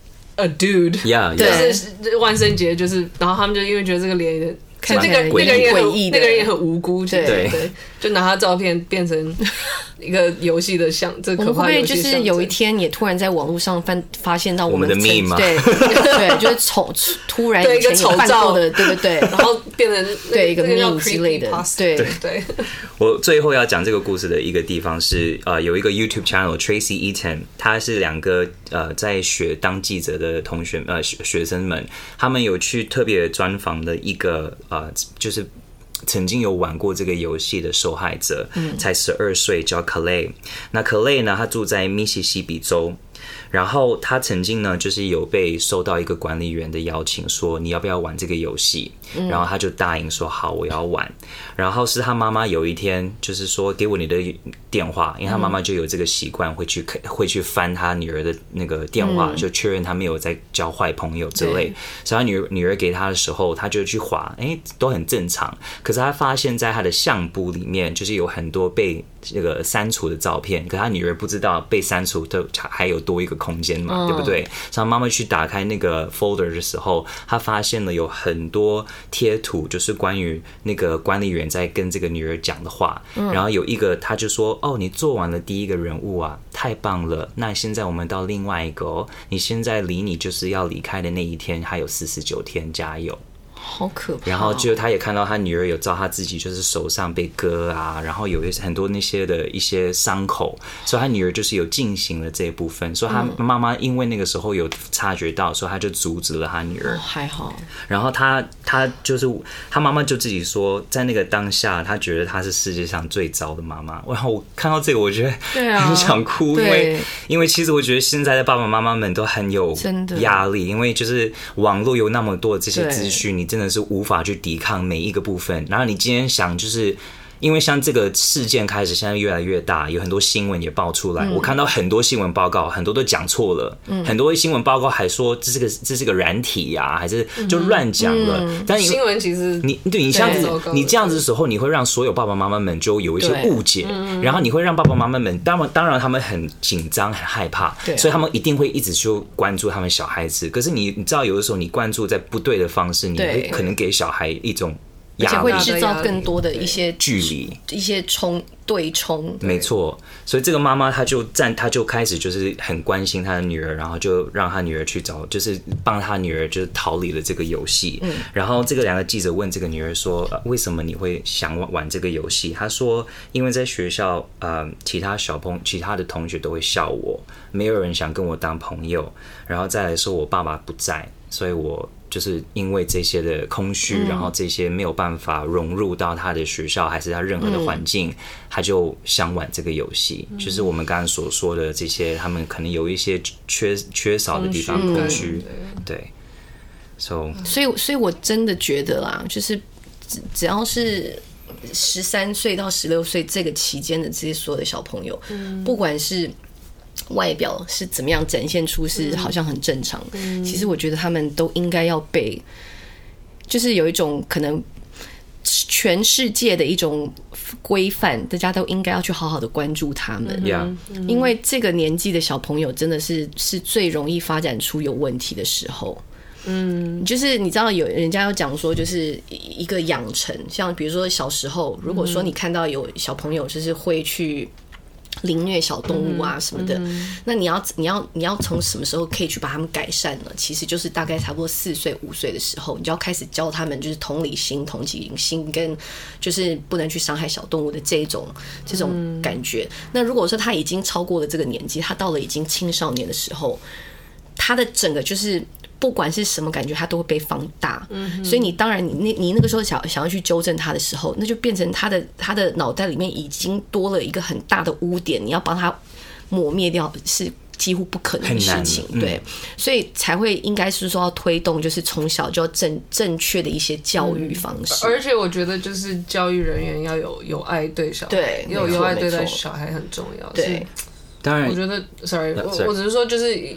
a dude， 就是万圣节，就是然后他们就因为觉得这个脸。看那个那个人也很那个人也很无辜，对对，就拿他照片变成一个游戏的像，这可怕游戏的象征。 会不会就是有一天也突然在网络上发发现到我们的 meme 对对，就是丑突然以前有办过的，对对对， 然后变成对一个 meme 之类的，对对。 我最后要讲这个故事的一个地方是呃，有一个 YouTube channel Tracy Eaton， 他是两个呃在学当记者的同学呃学生们，他们有去特别专访的一个。呃，就是曾经有玩过这个游戏的受害者，嗯、才十二岁，叫 Clay。那 Clay 呢，他住在密西西比州。然后他曾经呢，就是有被收到一个管理员的邀请，说你要不要玩这个游戏？嗯、然后他就答应说好，我要玩。然后是他妈妈有一天就是说给我你的电话，因为他妈妈就有这个习惯，会去会去翻他女儿的那个电话，嗯、就确认他没有在交坏朋友之类。所以他女儿女儿给他的时候，他就去滑，哎，都很正常。可是他发现在他的相簿里面，就是有很多被这个删除的照片，可他女儿不知道被删除的还有多一个空间嘛，对不对？所以妈妈去打开那个 folder 的时候，她发现了有很多贴图，就是关于那个管理员在跟这个女儿讲的话。嗯、然后有一个，他就说：“哦，你做完了第一个人物啊，太棒了！那现在我们到另外一个哦，你现在离你就是要离开的那一天还有四十九天，加油！” 好可怕、哦！ 然后就他也看到他女儿有照他自己，就是手上被割啊，然后有很多那些的一些伤口，所以他女儿就是有进行了这一部分。所以他妈妈因为那个时候有察觉到，所以他就阻止了他女儿。 哦、还好。然后他他就是他妈妈就自己说，在那个当下，他觉得他是世界上最糟的妈妈。然后我看到这个，我觉得很想哭， 啊、 因为因为其实我觉得现在的爸爸妈妈们都很有压力，因为就是网络有那么多的这些资讯，你真的是无法去抵抗每一个部分。然后你今天想，就是因为像这个事件开始现在越来越大，有很多新闻也爆出来。嗯、我看到很多新闻报告，很多都讲错了。嗯、很多新闻报告还说这是个这是个软体呀、啊，还是就乱讲了。嗯、但新闻其实你对你这样子，你这样子的时候，你会让所有爸爸妈妈们就有一些误解，嗯、然后你会让爸爸妈妈们当然当然他们很紧张很害怕，所以他们一定会一直去关注他们小孩子。可是你你知道，有的时候你关注在不对的方式，你会可能给小孩一种。 而且会制造更多的一些距离， 一些冲对冲。 没错，所以这个妈妈她就站，她就开始就是很关心她的女儿，然后就让她女儿去找，就是帮她女儿就是逃离了这个游戏。嗯，然后这个两个记者问这个女儿说：“呃、为什么你会想玩这个游戏？”她说：“因为在学校，呃，其他小朋其他的同学都会笑我，没有人想跟我当朋友，然后再来说我爸爸不在，所以我。”就是因为这些的空虚，嗯、然后这些没有办法融入到他的学校，还是他任何的环境，嗯、他就想玩这个游戏。嗯、就是我们刚刚所说的这些，他们可能有一些缺缺少的地方，空虚。对 ，so 所以，所以我真的觉得啦，就是只只要是十三岁到十六岁这个期间的这些所有的小朋友，嗯、不管是。外表是怎么样展现出是好像很正常，嗯、其实我觉得他们都应该要被，就是有一种可能全世界的一种规范，大家都应该要去好好的关注他们， 嗯、 因为这个年纪的小朋友真的是是最容易发展出有问题的时候。嗯，就是你知道有人家要讲说，就是一个养成，像比如说小时候，如果说你看到有小朋友就是会去。凌虐小动物啊什么的，嗯、那你要你要你要从什么时候可以去把他们改善呢？其实就是大概差不多四岁五岁的时候，你就要开始教他们就是同理心、同情心跟就是不能去伤害小动物的这种这种感觉。嗯、那如果说他已经超过了这个年纪，他到了已经青少年的时候，他的整个就是。不管是什么感觉，它都会被放大。嗯、所以你当然你那你那个时候想想要去纠正他的时候，那就变成他的他的脑袋里面已经多了一个很大的污点，你要帮他抹灭掉是几乎不可能的事情。嗯、对，所以才会应该是说要推动，就是从小就要正正确的一些教育方式。 嗯、而且我觉得就是教育人员要有有爱对小孩， 对， 有有爱对待小孩很重要。 对， 当然， 我觉得 ，sorry， 我我只是说就是。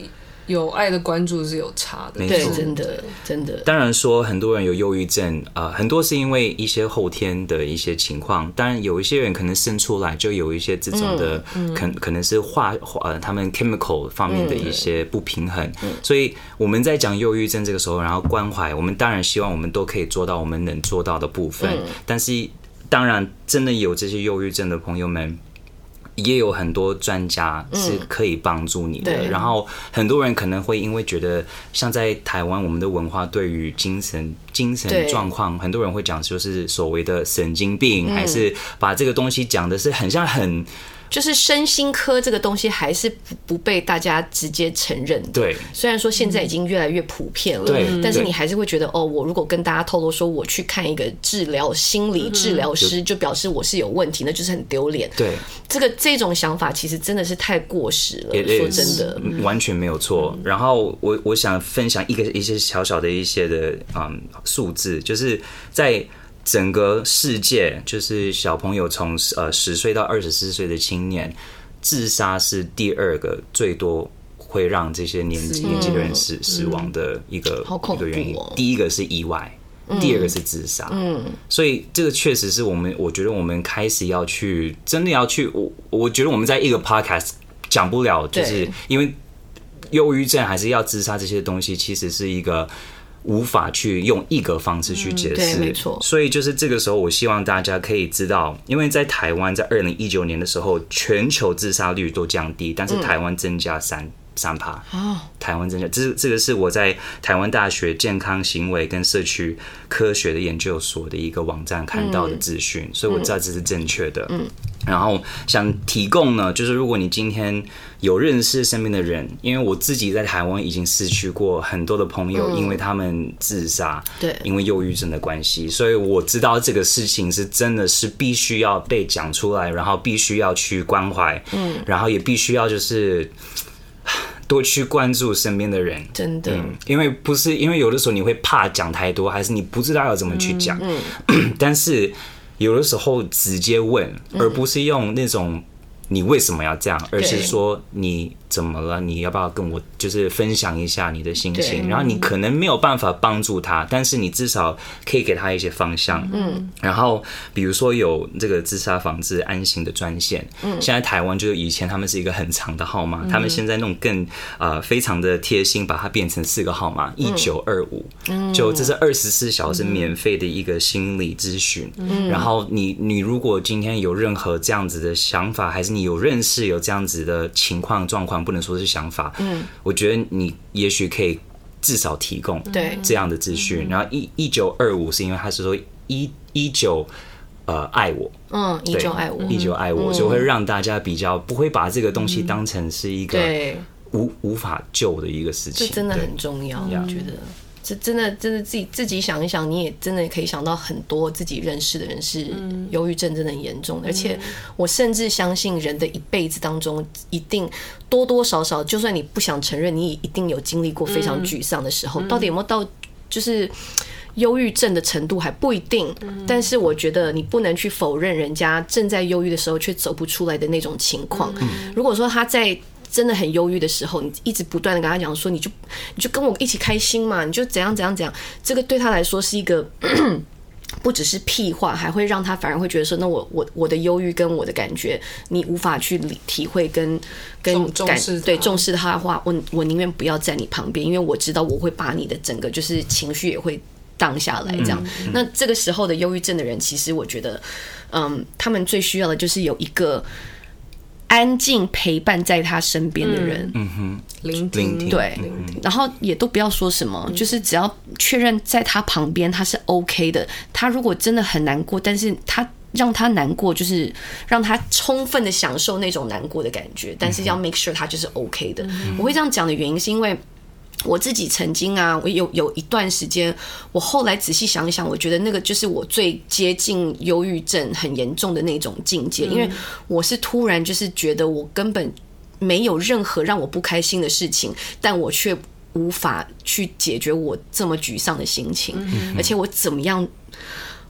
有爱的关注是有差的， 对，真的真的。 当然说很多人有忧郁症，呃，很多是因为一些后天的一些情况，当然有一些人可能生出来就有一些这种的，嗯、可可能是化呃他们 chemical 方面的一些不平衡，嗯、所以我们在讲忧郁症这个时候，然后关怀，我们当然希望我们都可以做到我们能做到的部分，嗯、但是当然真的有这些忧郁症的朋友们。也有很多专家是可以帮助你的，嗯、然后很多人可能会因为觉得，像在台湾，我们的文化对于精神精神状况，很多人会讲就是所谓的神经病，嗯、还是把这个东西讲的是很像很。 就是身心科这个东西还是不被大家直接承认的。 对， 虽然说现在已经越来越普遍了， 对， 但是你还是会觉得哦，我如果跟大家透露说我去看一个治疗心理治疗师，就表示我是有问题，那就是很丢脸。 对， 这个这种想法其实真的是太过时了。说真的， 完全没有错。然后我我想分享一个一些小小的一些的嗯数字，就是在。整个世界就是小朋友从呃十岁到二十四岁的青年，自杀是第二个最多会让这些年纪年纪的人死死亡的一个一个原因。第一个是意外，第二个是自杀。嗯，所以这个确实是我们，我觉得我们开始要去真的要去，我我觉得我们在一个 podcast 讲不了，就是因为忧郁症还是要自杀这些东西，其实是一个。无法去用一个方式去解释， 嗯、对，没错。 所以就是这个时候，我希望大家可以知道，因为在台湾，在二零一九年的时候，全球自杀率都降低，但是台湾增加三三趴。哦，台湾增加，这这个是我在台湾大学健康行为跟社区科学的研究所的一个网站看到的资讯，嗯、所以我知道这是正确的。嗯。然后想提供呢，就是如果你今天有认识身边的人，因为我自己在台湾已经失去过很多的朋友，因为他们自杀，对，因为忧郁症的关系，所以我知道这个事情是真的是必须要被讲出来，然后必须要去关怀，嗯，然后也必须要就是多去关注身边的人， 真的，嗯， 因为不是因为有的时候你会怕讲太多，还是你不知道要怎么去讲，嗯嗯，但是。有的时候直接问，而不是用那种你为什么要这样，而是说你怎么了？你要不要跟我就是分享一下你的心情？然后你可能没有办法帮助他，但是你至少可以给他一些方向。嗯，然后比如说有这个自杀防治安心的专线，嗯，现在台湾就是以前他们是一个很长的号码，嗯、他们现在弄更呃非常的贴心，把它变成四个号码，一九二五，就这是二十四小时免费的一个心理咨询。嗯，然后你你如果今天有任何这样子的想法，还是你有认识有这样子的情况状况。不能说是想法，嗯，我觉得你也许可以至少提供对这样的资讯。然后一一九二五是因为他是说一一九呃爱我， 嗯，依旧爱我， 依旧爱我，所以会让大家比较不会把这个东西当成是一个无无法救的一个事情， 这真的很重要，我觉得。这真的真的自己自己想一想，你也真的可以想到很多自己认识的人是忧郁症真的很严重的，而且我甚至相信人的一辈子当中，一定多多少少，就算你不想承认，你也一定有经历过非常沮丧的时候。到底有没有到就是忧郁症的程度还不一定，但是我觉得你不能去否认人家正在忧郁的时候却走不出来的那种情况。如果说他在真的很忧郁的时候，你一直不断的跟他讲说，你就你就跟我一起开心嘛，你就怎样怎样怎样，这个对他来说是一个不只是屁话，还会让他反而会觉得说，那我我我的忧郁跟我的感觉，你无法去体会跟跟重视对重视他的话，我我宁愿不要在你旁边，因为我知道我会把你的整个就是情绪也会荡下来这样。嗯嗯、那这个时候的忧郁症的人，其实我觉得，嗯，他们最需要的就是有一个安静陪伴在他身边的人，嗯哼， 聆听， 对，然后也都不要说什么，就是只要确认在他旁边他是 OK 的。他如果真的很难过，但是他让他难过，就是让他充分的享受那种难过的感觉，但是要 make sure 他就是 OK 的。我会这样讲的原因是因为我自己曾经啊，我有有一段时间，我后来仔细想一想，我觉得那个就是我最接近忧郁症很严重的那种境界，因为我是突然就是觉得我根本没有任何让我不开心的事情，但我却无法去解决我这么沮丧的心情，而且我怎么样，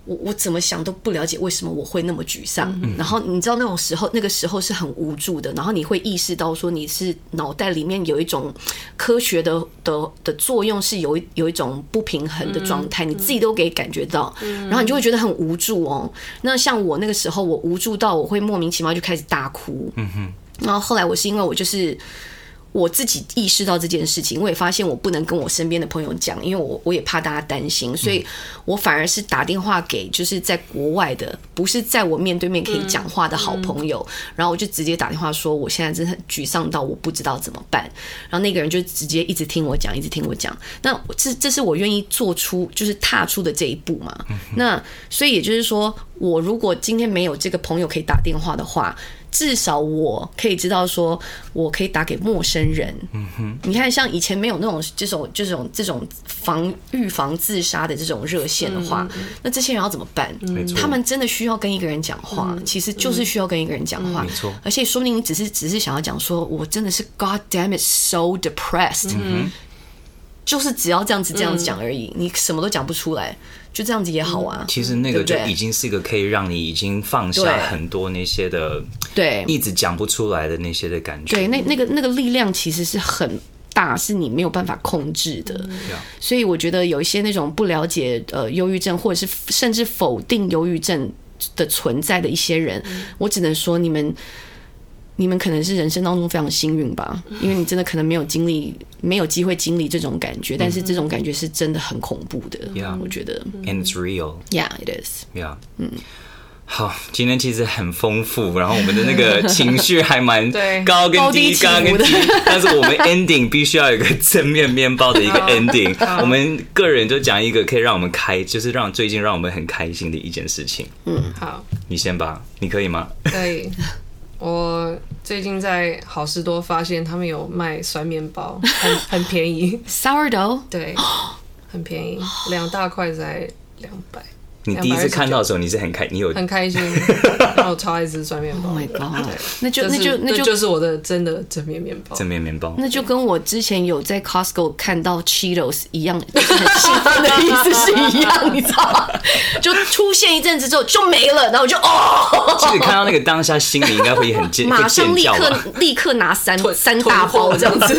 我我怎么想都不了解为什么我会那么沮丧，嗯、然后你知道那种时候，那个时候是很无助的，然后你会意识到说你是脑袋里面有一种科学的的的作用是有有一种不平衡的状态，嗯、你自己都可以感觉到，嗯、然后你就会觉得很无助哦。那像我那个时候，我无助到我会莫名其妙就开始大哭，嗯哼，然后后来我是因为我就是。我自己意识到这件事情，我也发现我不能跟我身边的朋友讲，因为我我也怕大家担心，所以我反而是打电话给就是在国外的，不是在我面对面可以讲话的好朋友，然后我就直接打电话说我现在真的很沮丧到我不知道怎么办，然后那个人就直接一直听我讲，一直听我讲。那这这是我愿意做出就是踏出的这一步嘛？那所以也就是说，我如果今天没有这个朋友可以打电话的话。至少我可以知道说我可以打给陌生人，嗯哼，你看像以前没有那种这种这种这种防预防自杀的这种热线的话，嗯、那这些人要怎么办？嗯、他们真的需要跟一个人讲话，嗯、其实就是需要跟一个人讲话，没错、嗯。而且说不定你只是只是想要讲说，我真的是 God damn it so depressed，、嗯、就是只要这样子这样子讲而已，嗯、你什么都讲不出来。就这样子也好啊。 其实那个就已经是一个可以让你已经放下很多那些的，对，一直讲不出来的那些的感觉。 对，那那个那个力量其实是很大，是你没有办法控制的。嗯、所以我觉得有一些那种不了解呃忧郁症，或者是甚至否定忧郁症的存在的一些人，嗯、我只能说你们。你们可能是人生当中非常幸运吧，因为你真的可能没有经历，没有机会经历这种感觉，但是这种感觉是真的很恐怖的。Yeah, 我觉得 ，and it's real. Yeah, it is. Yeah. 嗯，好，今天其实很丰富，然后我们的那个情绪还蛮高跟低，高跟低，但是我们 ending 必须要有一个正面面包的一个 ending。我们个人就讲一个可以让我们开，就是让最近让我们很开心的一件事情。嗯，好，你先吧，你可以吗？ 可以。我最近在好市多发现他们有卖酸面包，很很便宜 ，sourdough， 对，很便宜，两大块才两百。 你第一次看到的时候，你是很开，你有很开心，然后我超爱吃酸面包。 Oh my god！ 那就那就那就就是我的真的正面面包， 正面面包。 那就跟我之前有在 Costco 看到 Cheetos 一样，就是很兴奋的意思是一样，你知道吗？就出现一阵子之后就没了，然后我就哦。 其实看到那个当下，心里应该会很尖， 马上立刻立刻拿三三大包这样子。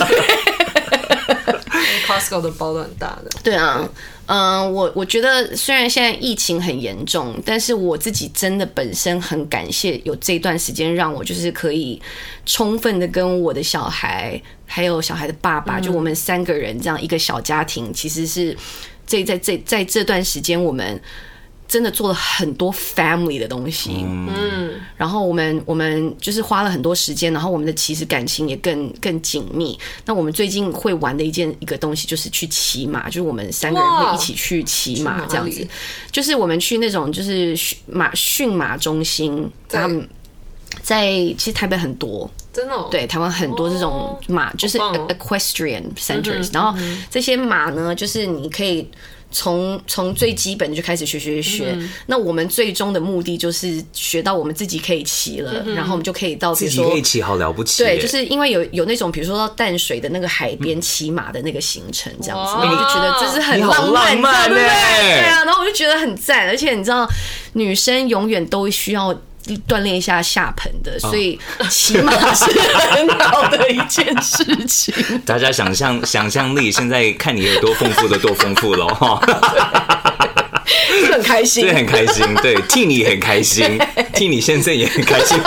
Costco 的包都很大的。 对啊。嗯、呃，我我觉得虽然现在疫情很严重，但是我自己真的本身很感谢有这段时间让我就是可以充分的跟我的小孩还有小孩的爸爸，嗯、就我们三个人这样一个小家庭，其实是这在这在这段时间我们。真的做了很多 family 的东西，嗯，然后我们我们就是花了很多时间，然后我们的其实感情也更更紧密。那我们最近会玩的一件一个东西就是去骑马，就是我们三个人会一起去骑马这样子，就是我们去那种就是马驯马中心，他们在其实台北很多。 真的、哦、 对，台湾很多这种马，哦、就是 equestrian centers，、嗯、然后这些马呢，就是你可以从从最基本就开始学学学。嗯、那我们最终的目的就是学到我们自己可以骑了，嗯、然后我们就可以到比如说自己可以骑，好了不起。 对，就是因为有有那种比如说到淡水的那个海边骑马的那个行程，这样子，我就觉得这是很浪漫， 浪漫对不对？对啊，然后我就觉得很赞，而且你知道，女生永远都需要。锻炼一下下盆的，所以骑马是很好的一件事情。 大家想象想象力，现在看你有多丰富的多丰富了哈， 是很开心， 对，很开心，对，替你很开心，替你先生也很开心。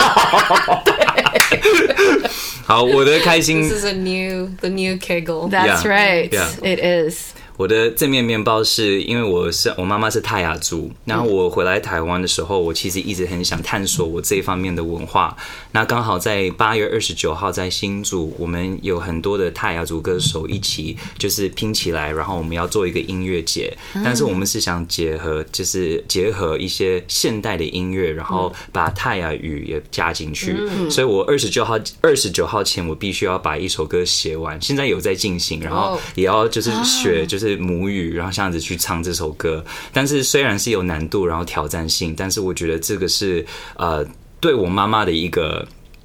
好，我的开心 ，This is a new the new Kegel. That's right, yeah, yeah. It is. 我的正面面包是因为我是我妈妈是泰雅族，然后我回来台湾的时候，我其实一直很想探索我这一方面的文化。那刚好在八月二十九号在新竹，我们有很多的泰雅族歌手一起就是拼起来，然后我们要做一个音乐节。但是我们是想结合，就是结合一些现代的音乐，然后把泰雅语也加进去。所以我二十九号二十九号前我必须要把一首歌写完，现在有在进行，然后也要就是学就是。母语，然后这样子去唱这首歌，但是虽然是有难度，然后挑战性，但是我觉得这个是呃，对我妈妈的一个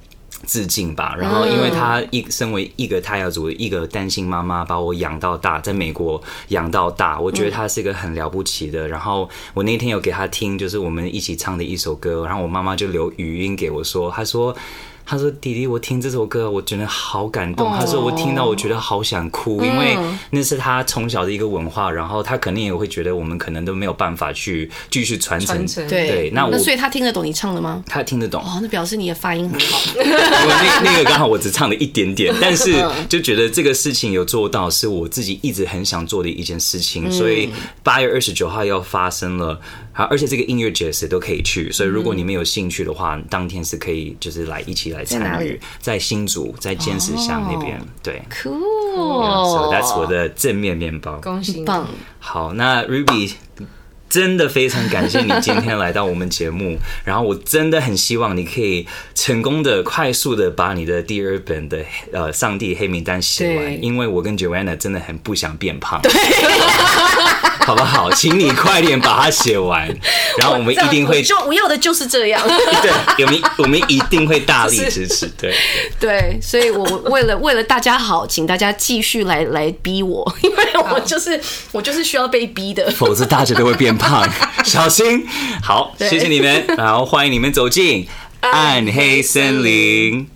致敬吧。然后因为她一身为一个泰雅族的一个单亲妈妈，把我养到大，在美国养到大，我觉得她是一个很了不起的。然后我那天有给她听，就是我们一起唱的一首歌，然后我妈妈就留语音给我说，她说。他说：“弟弟，我听这首歌，我觉得好感动。”他说：“我听到，我觉得好想哭，因为那是他从小的一个文化，然后他肯定也会觉得我们可能都没有办法去继续传承。 对对，那我那所以他听得懂你唱的吗？ 他听得懂。 哦，那表示你的发音很好。 因为那那个刚好我只唱了一点点，但是就觉得这个事情有做到，是我自己一直很想做的一件事情。所以八月二十九号要发生了。好，而且这个音乐节谁都可以去，所以如果你们有兴趣的话，嗯、当天是可以就是来一起来参与，在新竹，在尖石乡那边，哦、对 ，cool， so that's 我的正面面包， 恭喜， 棒。 好，那 Ruby。真的非常感谢你今天来到我们节目，然后我真的很希望你可以成功的、快速的把你的第二本的呃《上帝黑名单》写完，因为我跟 Joanna 真的很不想变胖，对，好不好？请你快点把它写完，然后我们一定会， 就我要的就是这样， 对，我们我们一定会大力支持，对对，所以我为了为了大家好，请大家继续来来逼我，因为我就是我就是需要被逼的， 否则大家都会变胖。小心，好，谢谢你们，然后欢迎你们走进暗黑森林。